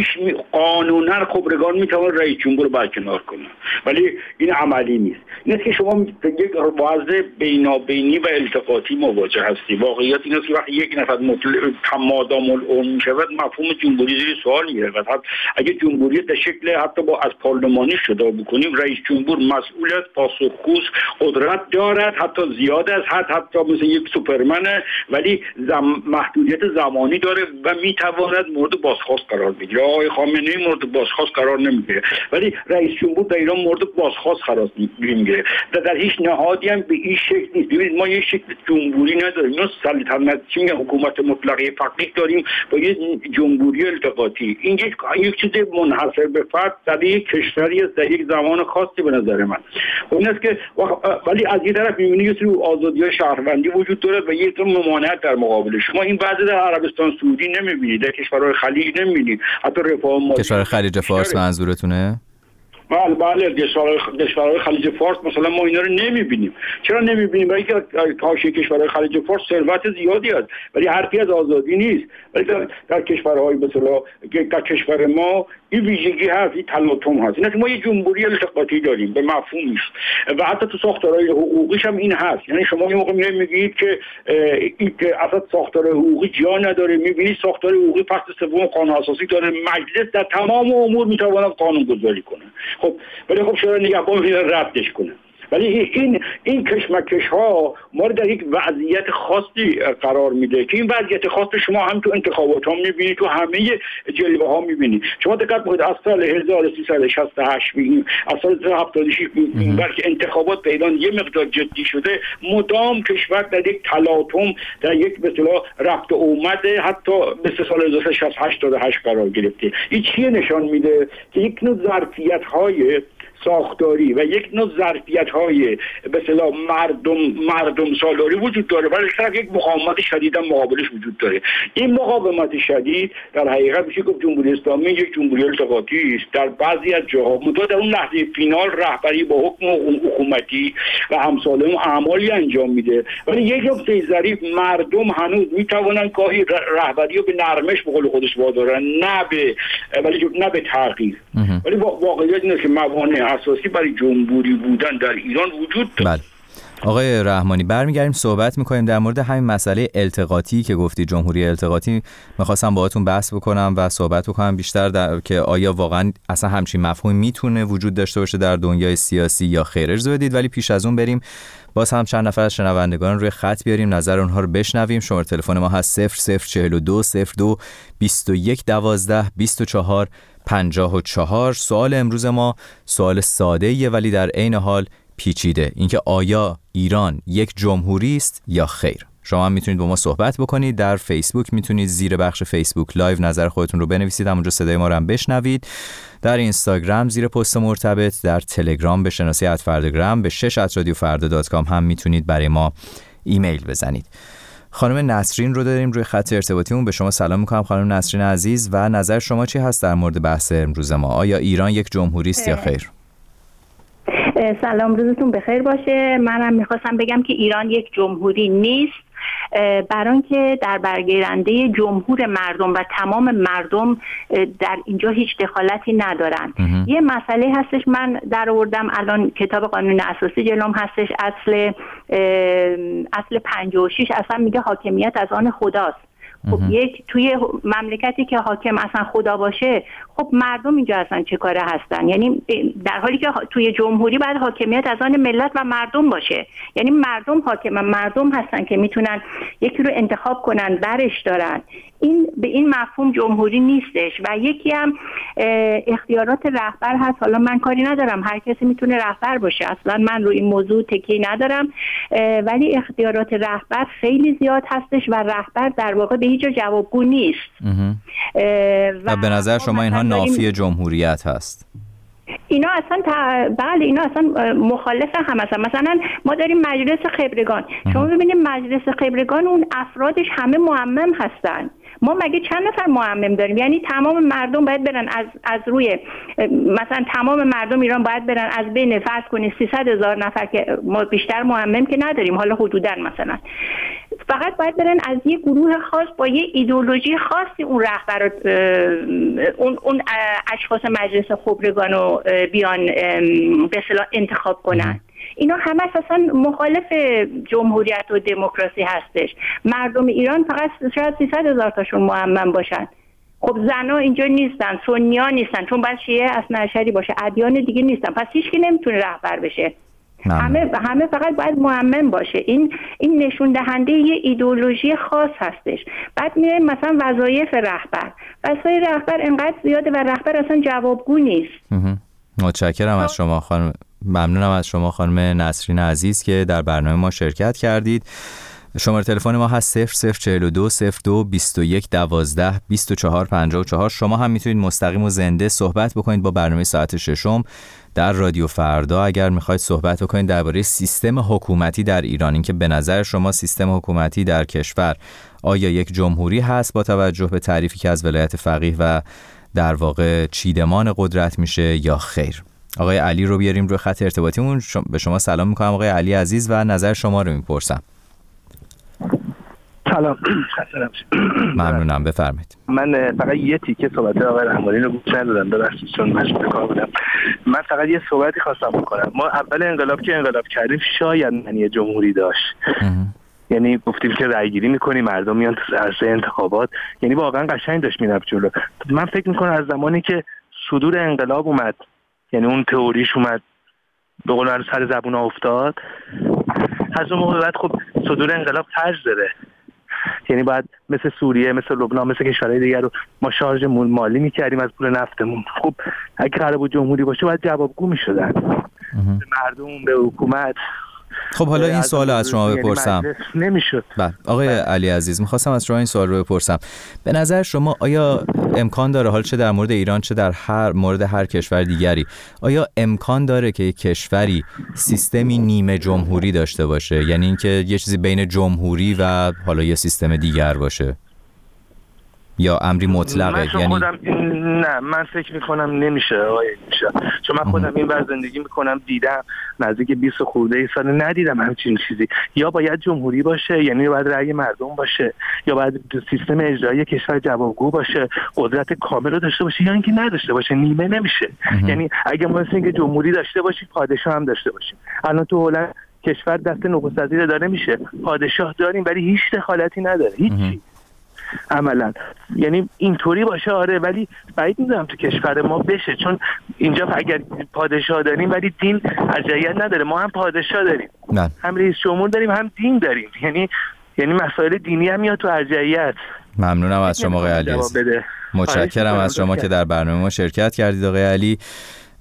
قانونا خبرگان میتونه رئیس جمهور رو برکنار کنه، ولی این عملی نیست. این است که شما یک وضع بینابینی و التقاطی مواجه هستی. واقعیت این است که وقتی یک نفر مادام العمر میشود مفهوم جمهوری زیر سوال میرود. اگه جمهوری به شکل حتی با از پارلمانی شده بکنیم، رئیس جمهور مسئول است، پاسخگوست، قدرت دارد، حتی زیاد از حد، حتی مثل یک سوپرمنه، ولی محدودیت زمانی داره و میتواند مورد بازخواست قرار بگیره. آقای خامنه‌ای مورد بازخواست قرار نمیگیره، ولی رئیس جمهور در ایران مورد بازخواست قرار میگیره و در هیچ نهادی هم به این شکل نیست. ببینید ما یک شکل جمهوری نداریم، ما سلطنت حکومت مطلقه فقیه داریم با یک جمهوری التقاطی. این یک چیز منحصر به فرد در یک کشوری است در یک زمان خاصی به نظر من. اون است که ولی از این طرف می‌بینید یه سری آزادی‌های شهروندی وجود داره و یک ممانعت در مقابل شما. این بعضی در عربستان سعودی نمی‌بینید، در کشورهای خلیج نمی‌بینید، حتی رفاه کشور خلیج فارس منظورتونه؟ بله کشورهای خلیج فارس مثلا ما اینا رو نمیبینیم. چرا نمیبینیم؟ برای که حاشیه کشورهای خلیج فارس ثروت زیادی هست ولی حرفی از آزادی نیست. ولی در کشورهای مثلا در کشور ما این ویژگی هست، این تلاطم هست. این است ما یه جمهوری التقاطی داریم به مفهومش و حتی تو ساختارهای حقوقیش هم این هست. یعنی شما یه موقع میگید که این اصلا ساختار حقوقی جا نداره، میبینید ساختار حقوقی فصل سوم قانون اساسی داره، مجلس در تمام امور میتواند قانون گذاری کنه. خب ولی خب چرا نگهبان میتونه ردش کنه؟ ولی این کشمکش ها ما رو در یک وضعیت خاصی قرار میده که این وضعیت خاص شما هم تو انتخابات ها میبینید، تو همه جلوه ها میبینید. شما دقت کنید از سال 1368 بگیم، از سال 76 بگیم که انتخابات به ایران یه مقدار جدی شده، مدام کشور در یک تلاطم، در یک به اصطلاح رفت و اومده حتی مثل سال 1968 قرار گرفته. این چیه نشان میده؟ که یک نوع ظرفیت های ساختاری و یک نوع ظرفیت‌های به اصطلاح مردم سالاری وجود داره ولی طرف یک مقاومت شدید هم مقابلش وجود داره. این مقاومت شدید در حقیقت میشه گفت جمهوری اسلامی یک جمهوری التقاطی است در بعضی از جاها، منتها در اون لحظه فینال رهبری با حکم حکومتی و همسال اون اعمالی انجام میده. ولی یک نکته ظریف، مردم هنوز میتوانن گاهی رهبری رو به نرمش به قول خودش وادارن، نه به تغییر. ولی واقعیت اینه که موانع اساسی برای جمهوری بودن در ایران وجود داره. بله. آقای رحمانی برمیگردیم صحبت میکنیم در مورد همین مسئله التقاطی که گفتی، جمهوری التقاطی. میخواستم باهاتون بحث بکنم و صحبت بکنم بیشتر که آیا واقعا اصلا همچین مفهومی میتونه وجود داشته باشه در دنیای سیاسی یا خیر. اجازه بدید ولی پیش از اون بریم باز هم چند نفر از شنوندگان روی خط بیاریم، نظر اونها رو بشنویم. شماره تلفن ما هست 0042 02 21 12 24 54. سوال امروز ما سوال ساده‌ایه ولی در عین حال پیچیده، اینکه آیا ایران یک جمهوری است یا خیر؟ شما هم میتونید با ما صحبت بکنید. در فیسبوک میتونید زیر بخش فیسبوک لایو نظر خودتون رو بنویسید، همونجا صدای ما رو هم بشنوید. در اینستاگرام زیر پست مرتبط، در تلگرام به شناسی @فرداگرام، به 6@radiofarda.com هم میتونید برای ما ایمیل بزنید. خانم نسرین رو داریم روی خط ارتباطیمون. به شما سلام میکنم خانم نسرین عزیز، و نظر شما چی هست در مورد بحث امروز ما؟ آیا ایران یک جمهوری است یا خیر؟ سلام، روزتون بخیر باشه. منم میخواستم بگم که ایران یک جمهوری نیست، برای اینکه در برگیرنده جمهور مردم و تمام مردم در اینجا هیچ دخالتی ندارن. یه مسئله هستش، من در آوردم الان کتاب قانون اساسی جلوم هستش، اصل 56 اصلا میگه حاکمیت از آن خداست. خب توی مملکتی که حاکم اصلا خدا باشه، خب مردم اینجا اصلا چه کاره هستن؟ یعنی در حالی که توی جمهوری باید حاکمیت از آن ملت و مردم باشه، یعنی مردم حاکم، مردم هستن که میتونن یکی رو انتخاب کنن، برش دارن. این به این مفهوم جمهوری نیستش. و یکی هم اختیارات رهبر هست. حالا من کاری ندارم، هر کسی میتونه رهبر باشه، اصلا من روی این موضوع تکی ندارم، ولی اختیارات رهبر خیلی زیاد هستش و رهبر در واقع به هیچ جا جوابگو نیست. و به نظر شما اینها نافی جمهوریت هست؟ اینا اصلا بله، اینا اصلا مخالف هم هستن. مثلا ما داریم مجلس خبرگان، شما ببینید مجلس خبرگان اون افرادش همه معمم هستن. ما مگه چند نفر معمم داریم؟ یعنی تمام مردم باید برن از روی، مثلا تمام مردم ایران باید برن از بین فرض کنید 300,000 نفر که ما بیشتر معمم که نداریم، حالا حدوداً مثلا فقط باید برن از یه گروه خاص با یه ایدئولوژی خاصی اون رهبر اون اشخاص مجلس خبرگان رو بیان به اصطلاح انتخاب کنن. اینا همه اصلا مخالف جمهوریت و دموکراسی هستش. مردم ایران فقط شاید 300,000 تاشون معمم باشن. خب زنا اینجا نیستن، سنی‌ها نیستن، چون باید شیعه اثناعشری باشه، ادیان دیگه نیستن، پس هیچ کی نمیتونه رهبر بشه. همه فقط باید معمم باشه. این نشون دهنده یه ایدئولوژی خاص هستش. بعد میایم مثلا وظایف رهبر انقدر زیاده و رهبر اصلا جوابگو نیست. متشکرم از شما خانم، ممنونم از شما خانم نسرین عزیز که در برنامه ما شرکت کردید. شماره تلفن ما هست 0042 02 21 12 24 54. شما هم میتونید مستقیم و زنده صحبت بکنید با برنامه ساعت ششم در رادیو فردا. اگر میخواید صحبت بکنید درباره سیستم حکومتی در ایران، اینکه به نظر شما سیستم حکومتی در کشور آیا یک جمهوری هست با توجه به تعریفی که از ولایت فقیه و در واقع چیدمان قدرت میشه یا خیر. آقای علی رو بیاریم روی خط ارتباطیمون. به شما سلام میکنم آقای علی عزیز و نظر شما رو میپرسم. سلام. ممنونم، بفرمایید. من فقط یه تیکه صحبت آقای رحمانی رو گوش ندادم، ببخشید چون مشغول کار بودم. من فقط یه صحبتی خواستم بکنم. ما اول انقلاب کردیم شاید معنی جمهوری داشت. یعنی گفتیم که رأی گیری می‌کنیم، مردم میان تو عرصه انتخابات، یعنی واقعا قشنگ داشت میرفت جلو. من فکر می‌کنم از زمانی که صدور انقلاب اومد، یعنی اون تئوریش اومد، به قول معروف سر زبون افتاد، از اون موقع بعد خب صدور انقلاب خرج داره. یعنی بعد مثل سوریه، مثل لبنان، مثل کشورهای دیگر رو ما شارژ مالی می‌کردیم از پول نفتمون. خب اگه قرار بود جمهوری باشه باید جوابگو می‌شدن به مردم، به حکومت. خب حالا این سوال از شما بپرسم. نمیشد. بله آقای علی عزیز، می‌خواستم از شما این سوال رو بپرسم. به نظر شما آیا امکان داره، حال چه در مورد ایران چه در مورد هر کشور دیگری، آیا امکان داره که یک کشوری سیستمی نیمه جمهوری داشته باشه؟ یعنی اینکه یه چیزی بین جمهوری و حالا یه سیستم دیگر باشه، یا امری مطلقه؟ یعنی نه، من فکر میکنم نمیشه چون من خودم این ور زندگی میکنم، دیدم نزدیک 20 خورده سال ندیدم همچین چیزی. یا باید جمهوری باشه، یعنی باید رأی مردم باشه، یا باید سیستم اجرایی کشور جوابگو باشه، قدرت کامل رو داشته باشه، یا اینکه نداشته باشه. نیمه نمیشه. یعنی اگه ما اینکه جمهوری داشته باشیم، پادشاه هم داشته باشیم. الان تو هلند کشور دست نخست وزیر داره میشه، پادشاه داریم ولی هیچ دخالتی نداره، هیچی عملا. یعنی اینطوری باشه آره، ولی بعید میدونم تو کشور ما بشه، چون اینجا اگر پادشاه داریم ولی دین ارجحیت نداره. ما هم پادشاه داریم، هم رئیس جمهور داریم، هم دین داریم. یعنی مسائل دینی هم میاد تو ارجحیت. ممنونم از شما آقای علی. متشکرم از شما که در برنامه ما شرکت کردید آقای علی.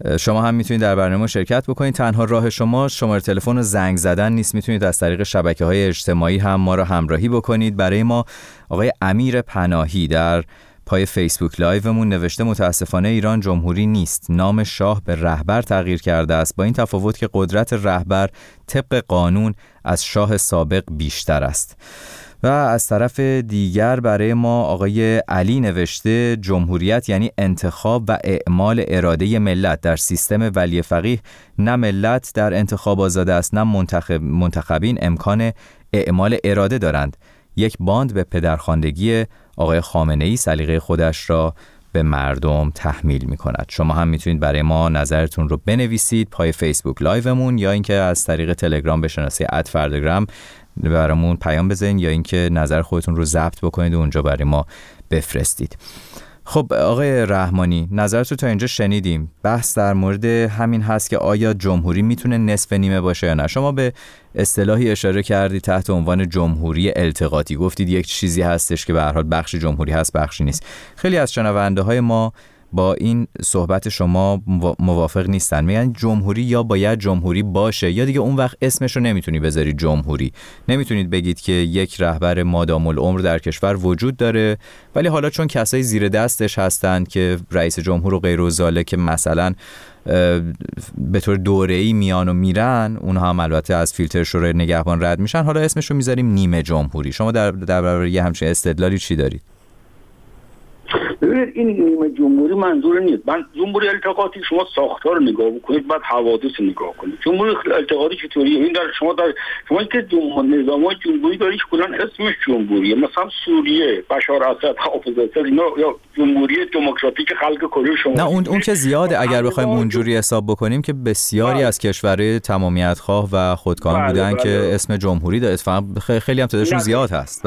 شما هم میتونید در برنامه شرکت بکنید. تنها راه شما شماره تلفن و زنگ زدن نیست، میتونید از طریق شبکه‌های اجتماعی هم ما رو همراهی بکنید. برای ما آقای امیر پناهی در پای فیسبوک لایومون نوشته متاسفانه ایران جمهوری نیست، نام شاه به رهبر تغییر کرده است، با این تفاوت که قدرت رهبر طبق قانون از شاه سابق بیشتر است. و از طرف دیگر برای ما آقای علی نوشته جمهوریت یعنی انتخاب و اعمال اراده ملت. در سیستم ولی فقیه نه ملت در انتخاب آزاده است نه منتخبین امکان اعمال اراده دارند. یک باند به پدرخواندگی آقای خامنه‌ای سلیقه خودش را به مردم تحمیل می کند. شما هم میتونید برای ما نظرتون رو بنویسید پای فیسبوک لایومون، یا اینکه از طریق تلگرام به شناسه @فردگرام برامون پیام بزنید، یا اینکه نظر خودتون رو ضبط بکنید و اونجا برای ما بفرستید. خب آقای رحمانی، نظرتون تا اینجا شنیدیم. بحث در مورد همین هست که آیا جمهوری میتونه نصف نیمه باشه یا نه. شما به اصطلاحی اشاره کردید تحت عنوان جمهوری التقاطی، گفتید یک چیزی هستش که به هر حال بخشی جمهوری هست بخشی نیست. خیلی از شنونده های ما با این صحبت شما موافق نیستن، میگن جمهوری یا باید جمهوری باشه یا دیگه اون وقت اسمش رو نمیتونی بذاری جمهوری. نمیتونید بگید که یک رهبر مادام العمر در کشور وجود داره ولی حالا چون کسایی زیر دستش هستند که رئیس جمهور و غیر و ذالک که مثلا به طور دوره‌ای میان و میرن، اونها هم البته از فیلتر شورای نگهبان رد میشن، حالا اسمش رو میذاریم نیمه جمهوری. شما در برابر یه همچین استدلالی چی دارید؟ ببینید این نیمه جمهوری منظور نیست. من جمهوری التقاطی شما ساختار رو نگاه بکنید بعد حوادث نگاه کنید. جمهوری التقاطی چطوریه؟ این شما که نظام‌های جمهوری دارید کلا اسمش جمهوریه، مثلا سوریه بشار اسد، حافظ اسد، اینا یا جمهوری دموکراتیک خلق کره شما. نه اون که زیاده. اگر بخوایم اونجوری حساب بکنیم که بسیاری از کشورهای تمامیت خواه و خودکام بودن که اسم جمهوری داره. خیلی هم تعدادشون زیاد هست.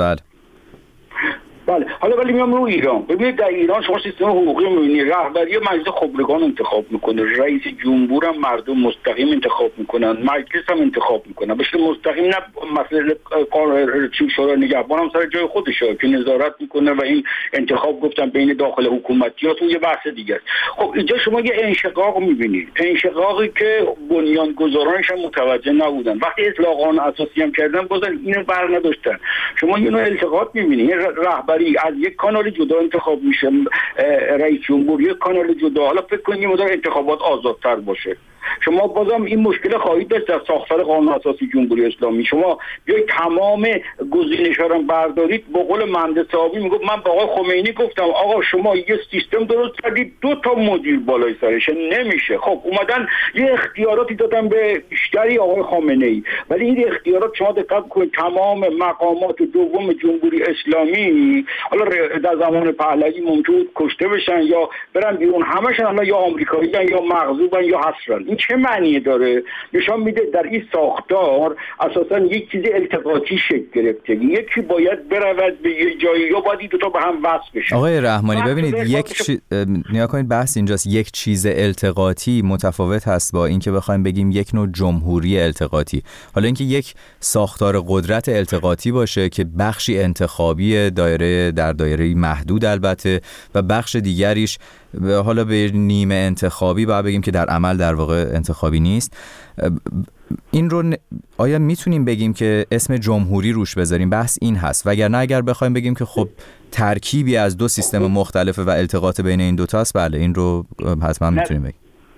بله. حالا ولی میام رو ایران. ببینید در ایران شما سیستم حقوقی می‌بینید، رهبری مجلس خبرگان انتخاب میکنه، رئیس جمهور هم مردم مستقیم انتخاب میکنن، مجلس هم انتخاب میکنن. بشه مستقیم نه مسئله شورای نگهبان هم سر جای خودشه که نظارت میکنه و این انتخاب گفتن بین داخل حکومتیات اون یه بحث دیگه است. خب اینجا شما یه انشقاق می‌بینید، انشقاقی که بنیانگذارانش هم متوجه نبودن. وقتی اصلاح قانون اساسی هم کردن بازن اینو بر نداشتن. شما اینو التقاط می‌بینید، رهبری از یک کانال جدا انتخاب میشه، رئیس جمهور یک کانال جدا. حالا فکر کنید مدار انتخابات آزادتر باشه. شما بازم این مشکل خواهید داشت در ساختار قانون اساسی جمهوری اسلامی. شما بیاید تمام گزینش‌ها رو بردارید. به قول مهندس صاحبی میگفت من با آقای خمینی گفتم آقا شما یه سیستم درست کردید 2 تا مدیر بالای سرش نمیشه. خب اومدن یه اختیاراتی دادن به بیشتری آقای خامنه‌ای، ولی این اختیارات شما دقت کنید تمام مقامات دوم جمهوری اسلامی حالا در زمان پهلوی ممکن کشته بشن یا برن بیرون، همشون الان یا آمریکاییان یا مغزوبن یا حسرن. این چه معنی داره؟ نشان میده در این ساختار اساسا یک چیز التقاطی شکل گرفته. یکی باید برود به یه جایی یا باید این دو تا به هم وصل بشن. آقای رحمانی ببینید نیا کنید بحث اینجاست. یک چیز التقاطی متفاوت هست با اینکه بخوایم بگیم یک نوع جمهوری التقاطی. حالا اینکه یک ساختار قدرت التقاطی باشه که بخشی انتخابی در دایره محدود البته و بخش دیگریش حالا به نیمه انتخابی، باید بگیم که در عمل در واقع انتخابی نیست. این رو آیا میتونیم بگیم که اسم جمهوری روش بذاریم؟ بحث این هست. وگرنه اگر بخوایم بگیم که خب ترکیبی از 2 سیستم مختلفه و التقاط بین این 2 تاست، بله این رو حتما میتونیم بگیم.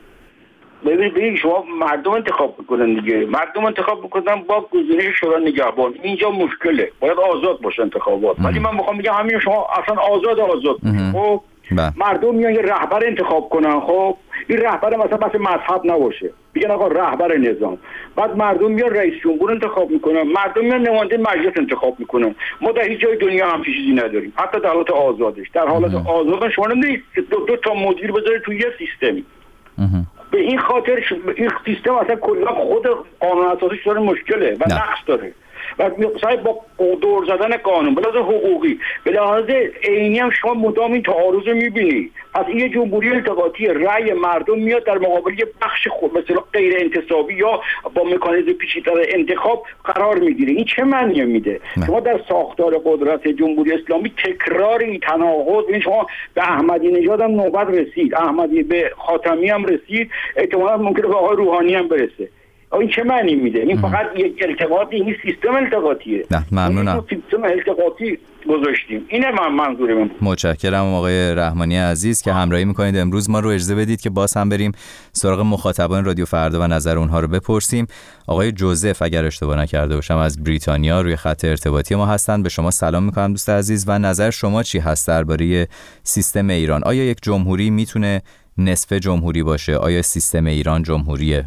ببینید شما مردم انتخاب میکنن دیگه، مردم انتخاب میکنن با گزینش شورای نگهبان. اینجا مشکله، باید آزاد باشه انتخابات. ولی من میخوام بگم همین شما اصلا آزاد خب مردم میان یه رهبر انتخاب کنن. خب این رهبر مثلا بس مذهب نباشه، بگن آقا رهبر نظام. بعد مردم میان رئیس جمهور انتخاب میکنن، مردم میان نماینده مجلس انتخاب میکنن. ما در هیچ جای دنیا هم چیزی نداریم، حتی در حالت آزادش. در حالت آزاد شما نمیدید 2 تا مدیر بذارید تو یه سیستمی. به این خاطر این سیستم اصلا کلا خود قانون اساسیش داره مشکله و نقص داره. و سعی با دور زدن قانون به لحاظ حقوقی، به لحاظ عینی هم شما مدام این تعارض می‌بینی. پس این جمهوری انتخاباتی رأی مردم میاد در مقابل یه بخش مثلا غیر انتصابی یا با مکانیزم پیچیده انتخاب قرار میگیره. این چه معنی میده؟ شما در ساختار قدرت جمهوری اسلامی تکراری تناقض، این شما به احمدی نژاد هم نوبت رسید، احمدی به خاتمی هم رسید، احتمالاً ممکنه به آقای روحانی هم برسه. این چه معنی میده؟ این فقط یک ارتباطی، این سیستم التقاطیه. نه ممنونم. سیستم التقاطی گذاشتیم. اینه منظور من. متشکرم آقای رحمانی عزیز که همراهی میکنید امروز ما رو. اجازه بدید که باز هم بریم سراغ مخاطبان رادیو فردا و نظر اونها رو بپرسیم. آقای جوزف اگر اشتباه نکرده باشم از بریتانیا روی خط ارتباطی ما هستند. به شما سلام میکنم دوست عزیز و نظر شما چی هست درباره سیستم ایران؟ آیا یک جمهوری میتونه نصف جمهوری باشه؟ آیا سیستم ایران جمهوریه؟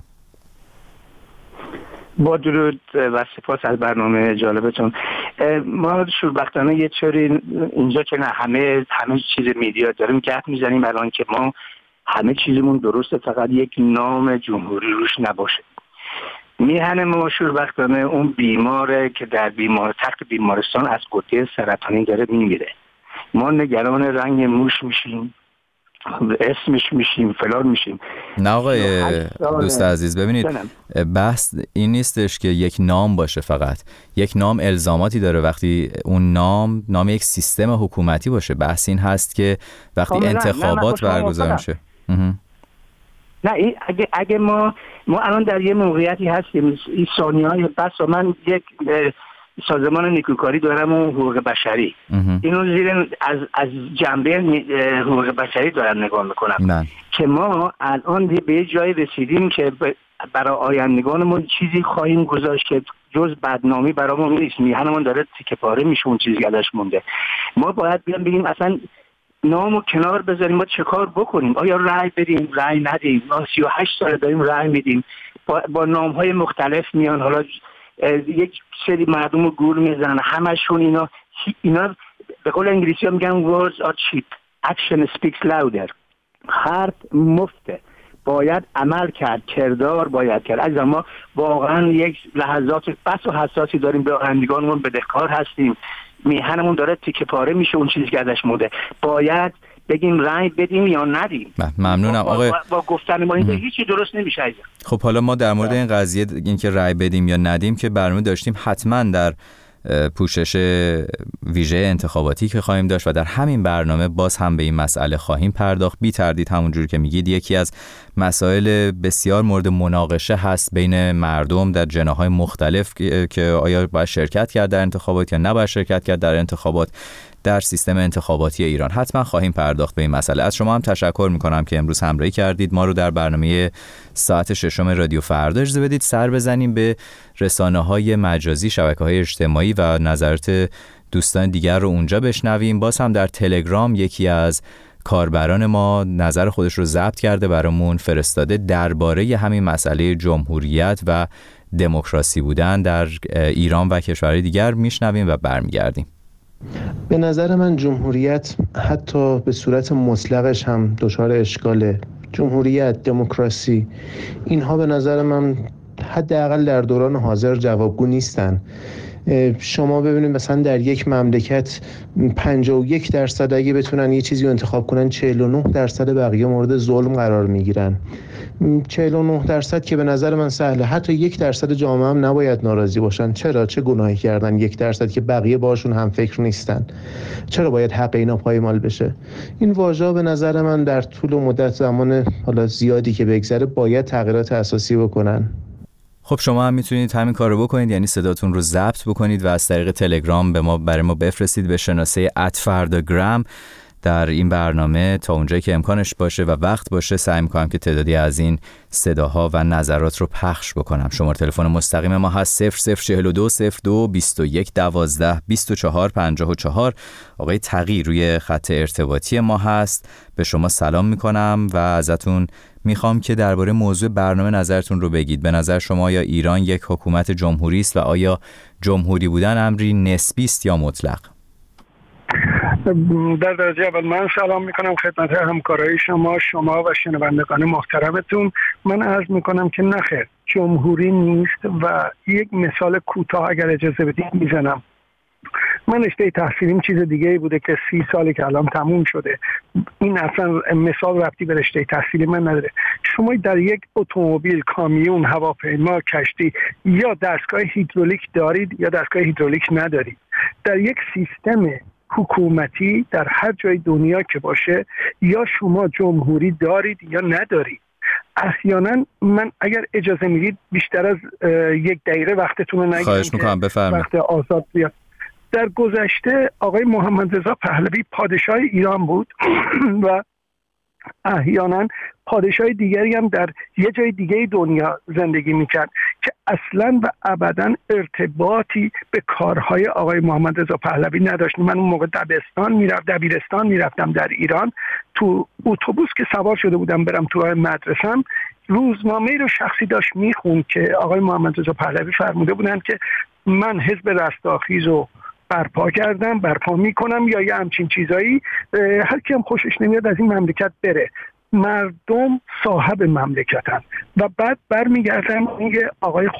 با درود و سپاس از برنامه جالبتون. ما شوربختانه یه چوری اینجا که نه همه چیز میدیا داریم گپ میزنیم الان که ما همه چیزمون درسته، فقط یک نام جمهوری روش نباشه. میهن ما شوربختانه اون بیماره که در تخت بیمارستان از غده سرطانی داره میمیره. ما نگران رنگ موش میشیم، اسمش میشیم، فلان میشیم. نه آقای دوست عزیز، ببینید بحث این نیستش که یک نام باشه، فقط یک نام الزاماتی داره وقتی اون نام یک سیستم حکومتی باشه. بحث این هست که وقتی انتخابات برگزار میشه. نه اگه ما الان در یه موقعیتی هستیم، این ثانیه‌های بس و من یک سازمان نیکوکاری دارم و حقوق بشری، اینو زیر از جنبه حقوق بشری دارم نگاه میکنم که ما الان به یه جایی رسیدیم که برای آیندگانمون چیزی خواهیم گذاشت که جز بدنامی برامون نیست. میهنمون داره تیکه پاره میشه، اون چیزی ازش مونده. ما باید بگیم اصلا نامو کنار بذاریم، ما چه کار بکنیم؟ آیا رأی بدیم، رأی ندیم؟ ما 38 سال داریم رأی میدیم، با نامهای مختلف میان، حالا یک سری مردم رو گول میزنن، همشون اینا به قول انگلیسی ها میگن words are cheap, action speaks louder. حرف مفته، باید عمل کرد، کردار باید کرد. از ما واقعا یک لحظات بس و حساسی داریم، به آیندگانمون بدهکار هستیم، میهنمون داره تیکه پاره میشه، اون چیزی که ازش مونده باید بگیم رأی بدیم یا ندیم. ممنونم آقای با گفتن ما این هیچی درست نمیشه عزیزم. خب حالا ما در مورد این قضیه اینکه رأی بدیم یا ندیم که برنامه داشتیم، حتما در پوشش ویژه انتخاباتی که خواهیم داشت و در همین برنامه باز هم به این مسئله خواهیم پرداخت. بی تردید همونجوری که میگید یکی از مسائل بسیار مورد مناقشه هست بین مردم در جناح‌های مختلف که آیا باید شرکت کرد در انتخابات یا نباید شرکت کرد در انتخابات در سیستم انتخاباتی ایران. حتما خواهیم پرداخت به این مسئله. از شما هم تشکر میکنم که امروز همراهی کردید. ما رو در برنامه ساعت 6 رادیو فردا اجازه بدید سر بزنیم به رسانه‌های مجازی، شبکه‌های اجتماعی و نظرات دوستان دیگر رو اونجا بشنویم. باز هم در تلگرام یکی از کاربران ما نظر خودش رو ضبط کرده برامون فرستاده درباره همین مسئله جمهوریت و دموکراسی بودن در ایران و کشورهای دیگر. میشنویم و برمیگردیم. به نظر من جمهوریت حتی به صورت مطلقش هم دچار اشکاله. جمهوریت، دموکراسی، اینها به نظر من حداقل در دوران حاضر جوابگو نیستن. شما ببینید مثلا در یک مملکت 51% اگه بتونن یه چیزی رو انتخاب کنن، 49% بقیه مورد ظلم قرار میگیرن. 49% که به نظر من سهله. حتی 1% جامعه هم نباید ناراضی باشن. چرا؟ چه گناهی کردن 1% که بقیه باشون هم فکر نیستن؟ چرا باید حق اینا پایمال بشه؟ این واژه به نظر من در طول مدت زمان حالا زیادی که بگذره باید تغییرات اساسی بکنن. خب شما هم میتونید همین کار رو بکنید، یعنی صداتون رو ضبط بکنید و از طریق تلگرام برای ما بفرستید به شناسه @فرداگرام. در این برنامه تا اونجایی که امکانش باشه و وقت باشه سعی می‌کنم که تعدادی از این صداها و نظرات رو پخش بکنم. شماره تلفن مستقیم ما هست 0042 02 21 12 24 54. آقای تقی روی خط ارتباطی ما هست. به شما سلام می‌کنم و ازتون میخوام که درباره موضوع برنامه نظرتون رو بگید. به نظر شما آیا ایران یک حکومت جمهوری است و آیا جمهوری بودن امری نسبی است یا مطلق؟ در درجه اول من سلام میکنم خدمت همکارای شما و شنوندگان محترمتون. من عرض میکنم که نخیر، جمهوری نیست و یک مثال کوتاه اگر اجازه بدید میزنم. من رشته تحصیلیم چیز دیگه ای بوده که 30 سالی که الان تموم شده. این اصلا مثال ربطی به رشته تحصیلی من نداره. شما در یک اتومبیل، کامیون، هواپیما، کشتی یا دستگاه هیدرولیک دارید یا دستگاه هیدرولیک ندارید. در یک سیستم حکومتی در هر جای دنیا که باشه یا شما جمهوری دارید یا ندارید. احیانا من اگر اجازه میدید بیشتر از 1 دقیقه وقتتون رو نگیرم. خواهش میکنم بفرمایید. وقت آزاد بیاد. در گذشته آقای محمد رضا پهلوی پادشاه ایران بود و احیانا پادشاه دیگری هم در یه جای دیگه دنیا زندگی میکرد که اصلا و ابدا ارتباطی به کارهای آقای محمد رضا پهلوی نداشت. من اون موقع دبیرستان میرفتم در ایران، تو اتوبوس که سوار شده بودم برم تو مدرسم، روزنامه رو شخصی داشت میخوند که آقای محمد رضا پهلوی فرموده بودن که من حزب رستاخیز رو برپا میکنم یا یه همچین چیزایی، هر کی هم خوشش نمیاد از این مملکت بره، مردم صاحب مملکتن. و بعد برمیگردم میگه آقای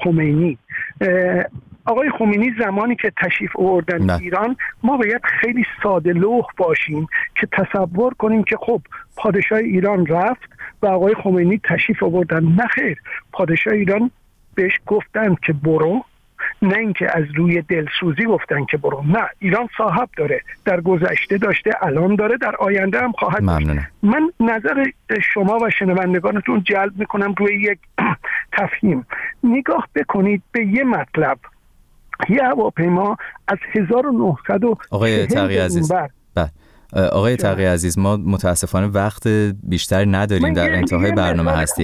خمینی زمانی که تشریف آوردن ایران، ما باید خیلی ساده لوح باشیم که تصور کنیم که خب پادشاه ایران رفت و آقای خمینی تشریف آوردن. نخیر، پادشاه ایران بهش گفتن که برو، نه اینکه از روی دلسوزی گفتن که برو. نه، ایران صاحب داره، در گذشته داشته، الان داره، در آینده هم خواهد داشت. من نظر شما و شنوندگانتون جلب میکنم روی یک تفهیم. نگاه بکنید به یه مطلب. یه هواپیما از 1900 آقای تقی عزیز آقای تقی عزیز، ما متاسفانه وقت بیشتری نداریم، در انتهای برنامه هستیم.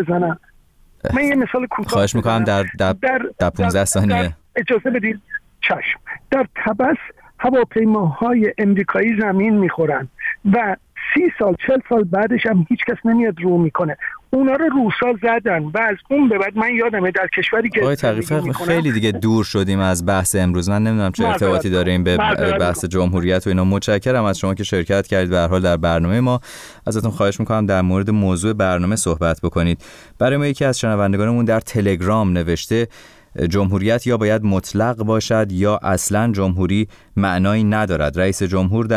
من یه مثال کوتاه خواهش میکنم در 15 ثانیه اجازه بدید. چشم. در تبس هواپیماهای امریکایی زمین میخورن و 40 سال بعدش هم هیچ کس نمیاد رو میکنه. اونا رو روسا زدن و از اون به بعد من یادمه در کشوری که آقای تقی خیلی دیگه دور شدیم از بحث امروز. من نمیدونم چه ارتباطی داریم به بحث جمهوریت و اینا. متشکرم از شما که شرکت کردید به هر حال در برنامه ما. ازتون خواهش میکنم در مورد موضوع برنامه صحبت بکنید. برای ما یکی از شنوندگانمون در تلگرام نوشته جمهوریت یا باید مطلق باشد یا اصلا جمهوری معنایی ندارد. رئیس جمهور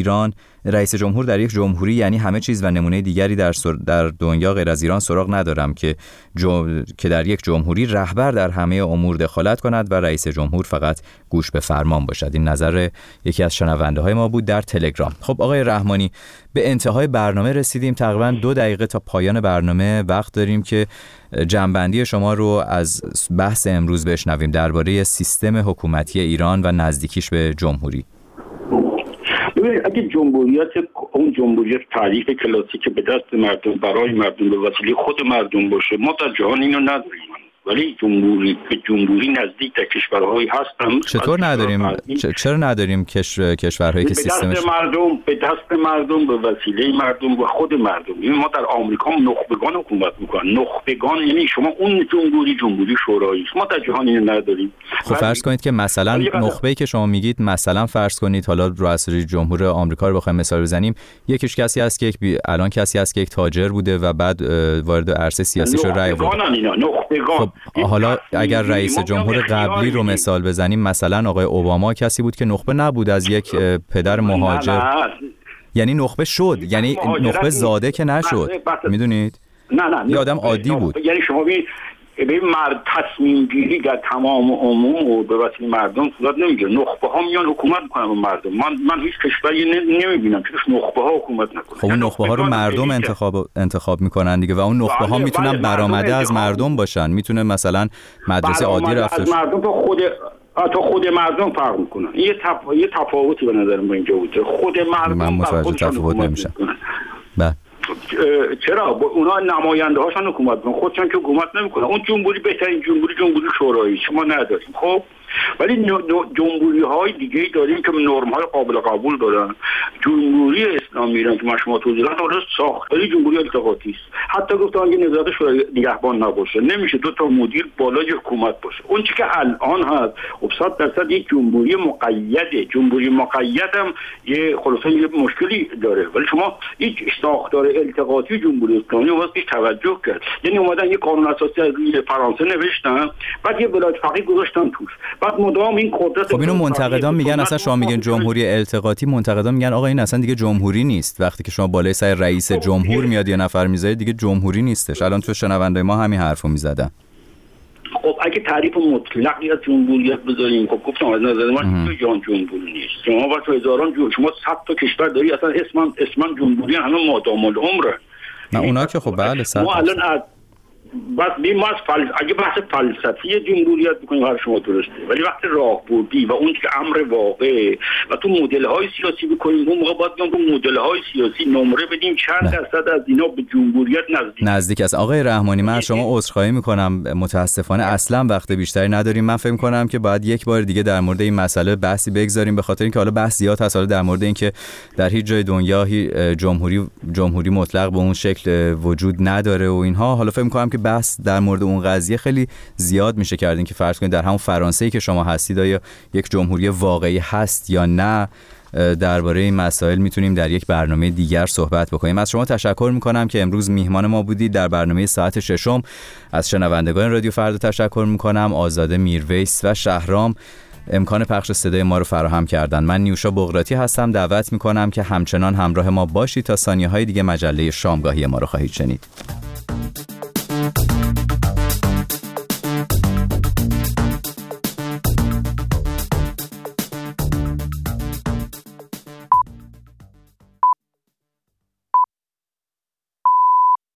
در یک جمهوری یعنی همه چیز و نمونه دیگری در دنیا غیر از ایران سراغ ندارم که در یک جمهوری رهبر در همه امور دخالت کند و رئیس جمهور فقط گوش به فرمان باشد. این نظر یکی از شنونده های ما بود در تلگرام. خب آقای رحمانی، به انتهای برنامه رسیدیم. تقریبا 2 دقیقه تا پایان برنامه وقت داریم که جنبندی شما رو از بحث امروز بشنویم درباره سیستم حکومتی ایران و نزدیکیش به جمهوری. ببینید، اگه اون جمهوریت تعریف کلاسیک به دست مردم برای مردم به وسیله خود مردم باشه، ما در جهان اینو نداریم. ولی جمهوری نزدیک در کشورهایی هستن. چطور نداریم؟ چرا نداریم کشورهایی که سیستمش به دست مردم به وسیله مردم و خود مردم؟ ما در آمریکا نخبگان حکومت میکنن. نخبگان یعنی شما اون جمهوری شورایی. ما در جهان اینو نداریم. خب فرض کنید که مثلا نخبه‌ای که شما میگید، مثلا فرض کنید حالا رئیس جمهور آمریکا رو بخوایم مثال بزنیم، یکیش کسی هست که الان کسی هست که یک تاجر بوده و بعد وارد عرصه سیاسی شد، رأی آورد. خب حالا اگر رئیس جمهور قبلی رو مثال بزنیم، مثلا آقای اوباما کسی بود که نخبه نبود، از یک پدر مهاجر. یعنی نخبه شد، یعنی نخبه زاده که نشد. میدونید؟ نه یه آدم عادی بود. یعنی شما به تصمیم گیری در تمام عموم و به وسیله مردم صورت نمیگیره. نخبه ها میان حکومت میکنن با مردم. من هیچ کشوری نمیبینم که نخبه ها حکومت نکنه. خب اون نخبه ها رو مردم انتخاب میکنن دیگه و اون نخبه ها میتونن برآمده از مردم باشن. میتونه مثلا مدرسه عادی رفته از مردم تا خود مردم فرق میکنن. یه تفاوتی به نظر من اینجا بود. خود مردم من متوجه تفاوت نمیشم. چرا اونا نماینده هاشون حکومت میکنن، خودشون که حکومت نمیکنن. اون جمهوری بهترین جمهوری شورایی شما نداریم. خب ولی جمهوری‌های دیگه داریم که نرم‌های قابل قبول دارن. جمهوری اسلامی ایران که من شما توضیح دادم ساختاری جمهوری التقاطی است. حتی گفتن که نظارت شورای نگهبان نباشه، نمیشه 2 تا مدیر بالای حکومت باشه. اون چیزی که الان هست خب 100% یک جمهوری مقیده. جمهوری مقید هم یه خلاصه یه مشکلی داره، ولی شما هیچ ساختار التقاطی جمهوری اسلامی واسه توجه کرد. یعنی اومدن یه قانون اساسی از روی فرانسه نوشتن، بعد یه ولایت فقیه گذاشتن توش، بعد مدام این قدرت. خب اینو منتقدان میگن، اصلا شما میگن جمهوری التقاطی، منتقدان میگن آقا این اصلا دیگه جمهوری نیست. وقتی که شما بالای سر رئیس جمهور میاد یه نفر میذاره دیگه جمهوری نیستش. الان تو شنونده ما همین حرفو میزدن. خب اگه تعریف مطلقی از جمهوریت بذاریم، خب گفتم از نظر من جمهوری نیست. شما با تو هزاران شما 100 تا کشور داری، اصلا اسمن جمهوری همه مادام العمره. نه اونا که خب بله ما الان بس ما اگه بحث فلسفی جمهوریت بکنیم هر شما درسته، ولی وقتی راهبردی و اون که امر واقع و تو مدل‌های سیاسی بکنیم، اون موقع باید تو مدل‌های سیاسی نمره بدیم چند درصد از اینا به جمهوریت نزدیک است. آقای رحمانی من از شما عذرخواهی می‌کنم، متاسفانه اصلا وقت بیشتری نداریم. من فکر می‌کنم که باید یک بار دیگه در مورد این مسئله بحثی بگذاریم، به خاطر اینکه حالا بحث زیاد هست در مورد اینکه در هیچ جای دنیا جمهوری مطلق به اون شکل وجود نداره و اینها. حالا فکر می‌کنم که بحث در مورد اون قضیه خیلی زیاد میشه کردین که فرض کنید در همون فرانسه‌ای که شما هستید آیا یک جمهوری واقعی هست یا نه. درباره این مسائل میتونیم در یک برنامه دیگر صحبت بکنیم. از شما تشکر میکنم که امروز میهمان ما بودید در برنامه ساعت ششم. از شنوندگان رادیو فردا تشکر میکنم. آزاده میرویس و شهرام امکان پخش صدای ما رو فراهم کردن. من نیوشا بغراتی هستم. دعوت میکنم که همچنان همراه ما باشید تا ثانیه‌های دیگه مجله شامگاهی ما رو خواهید شنید.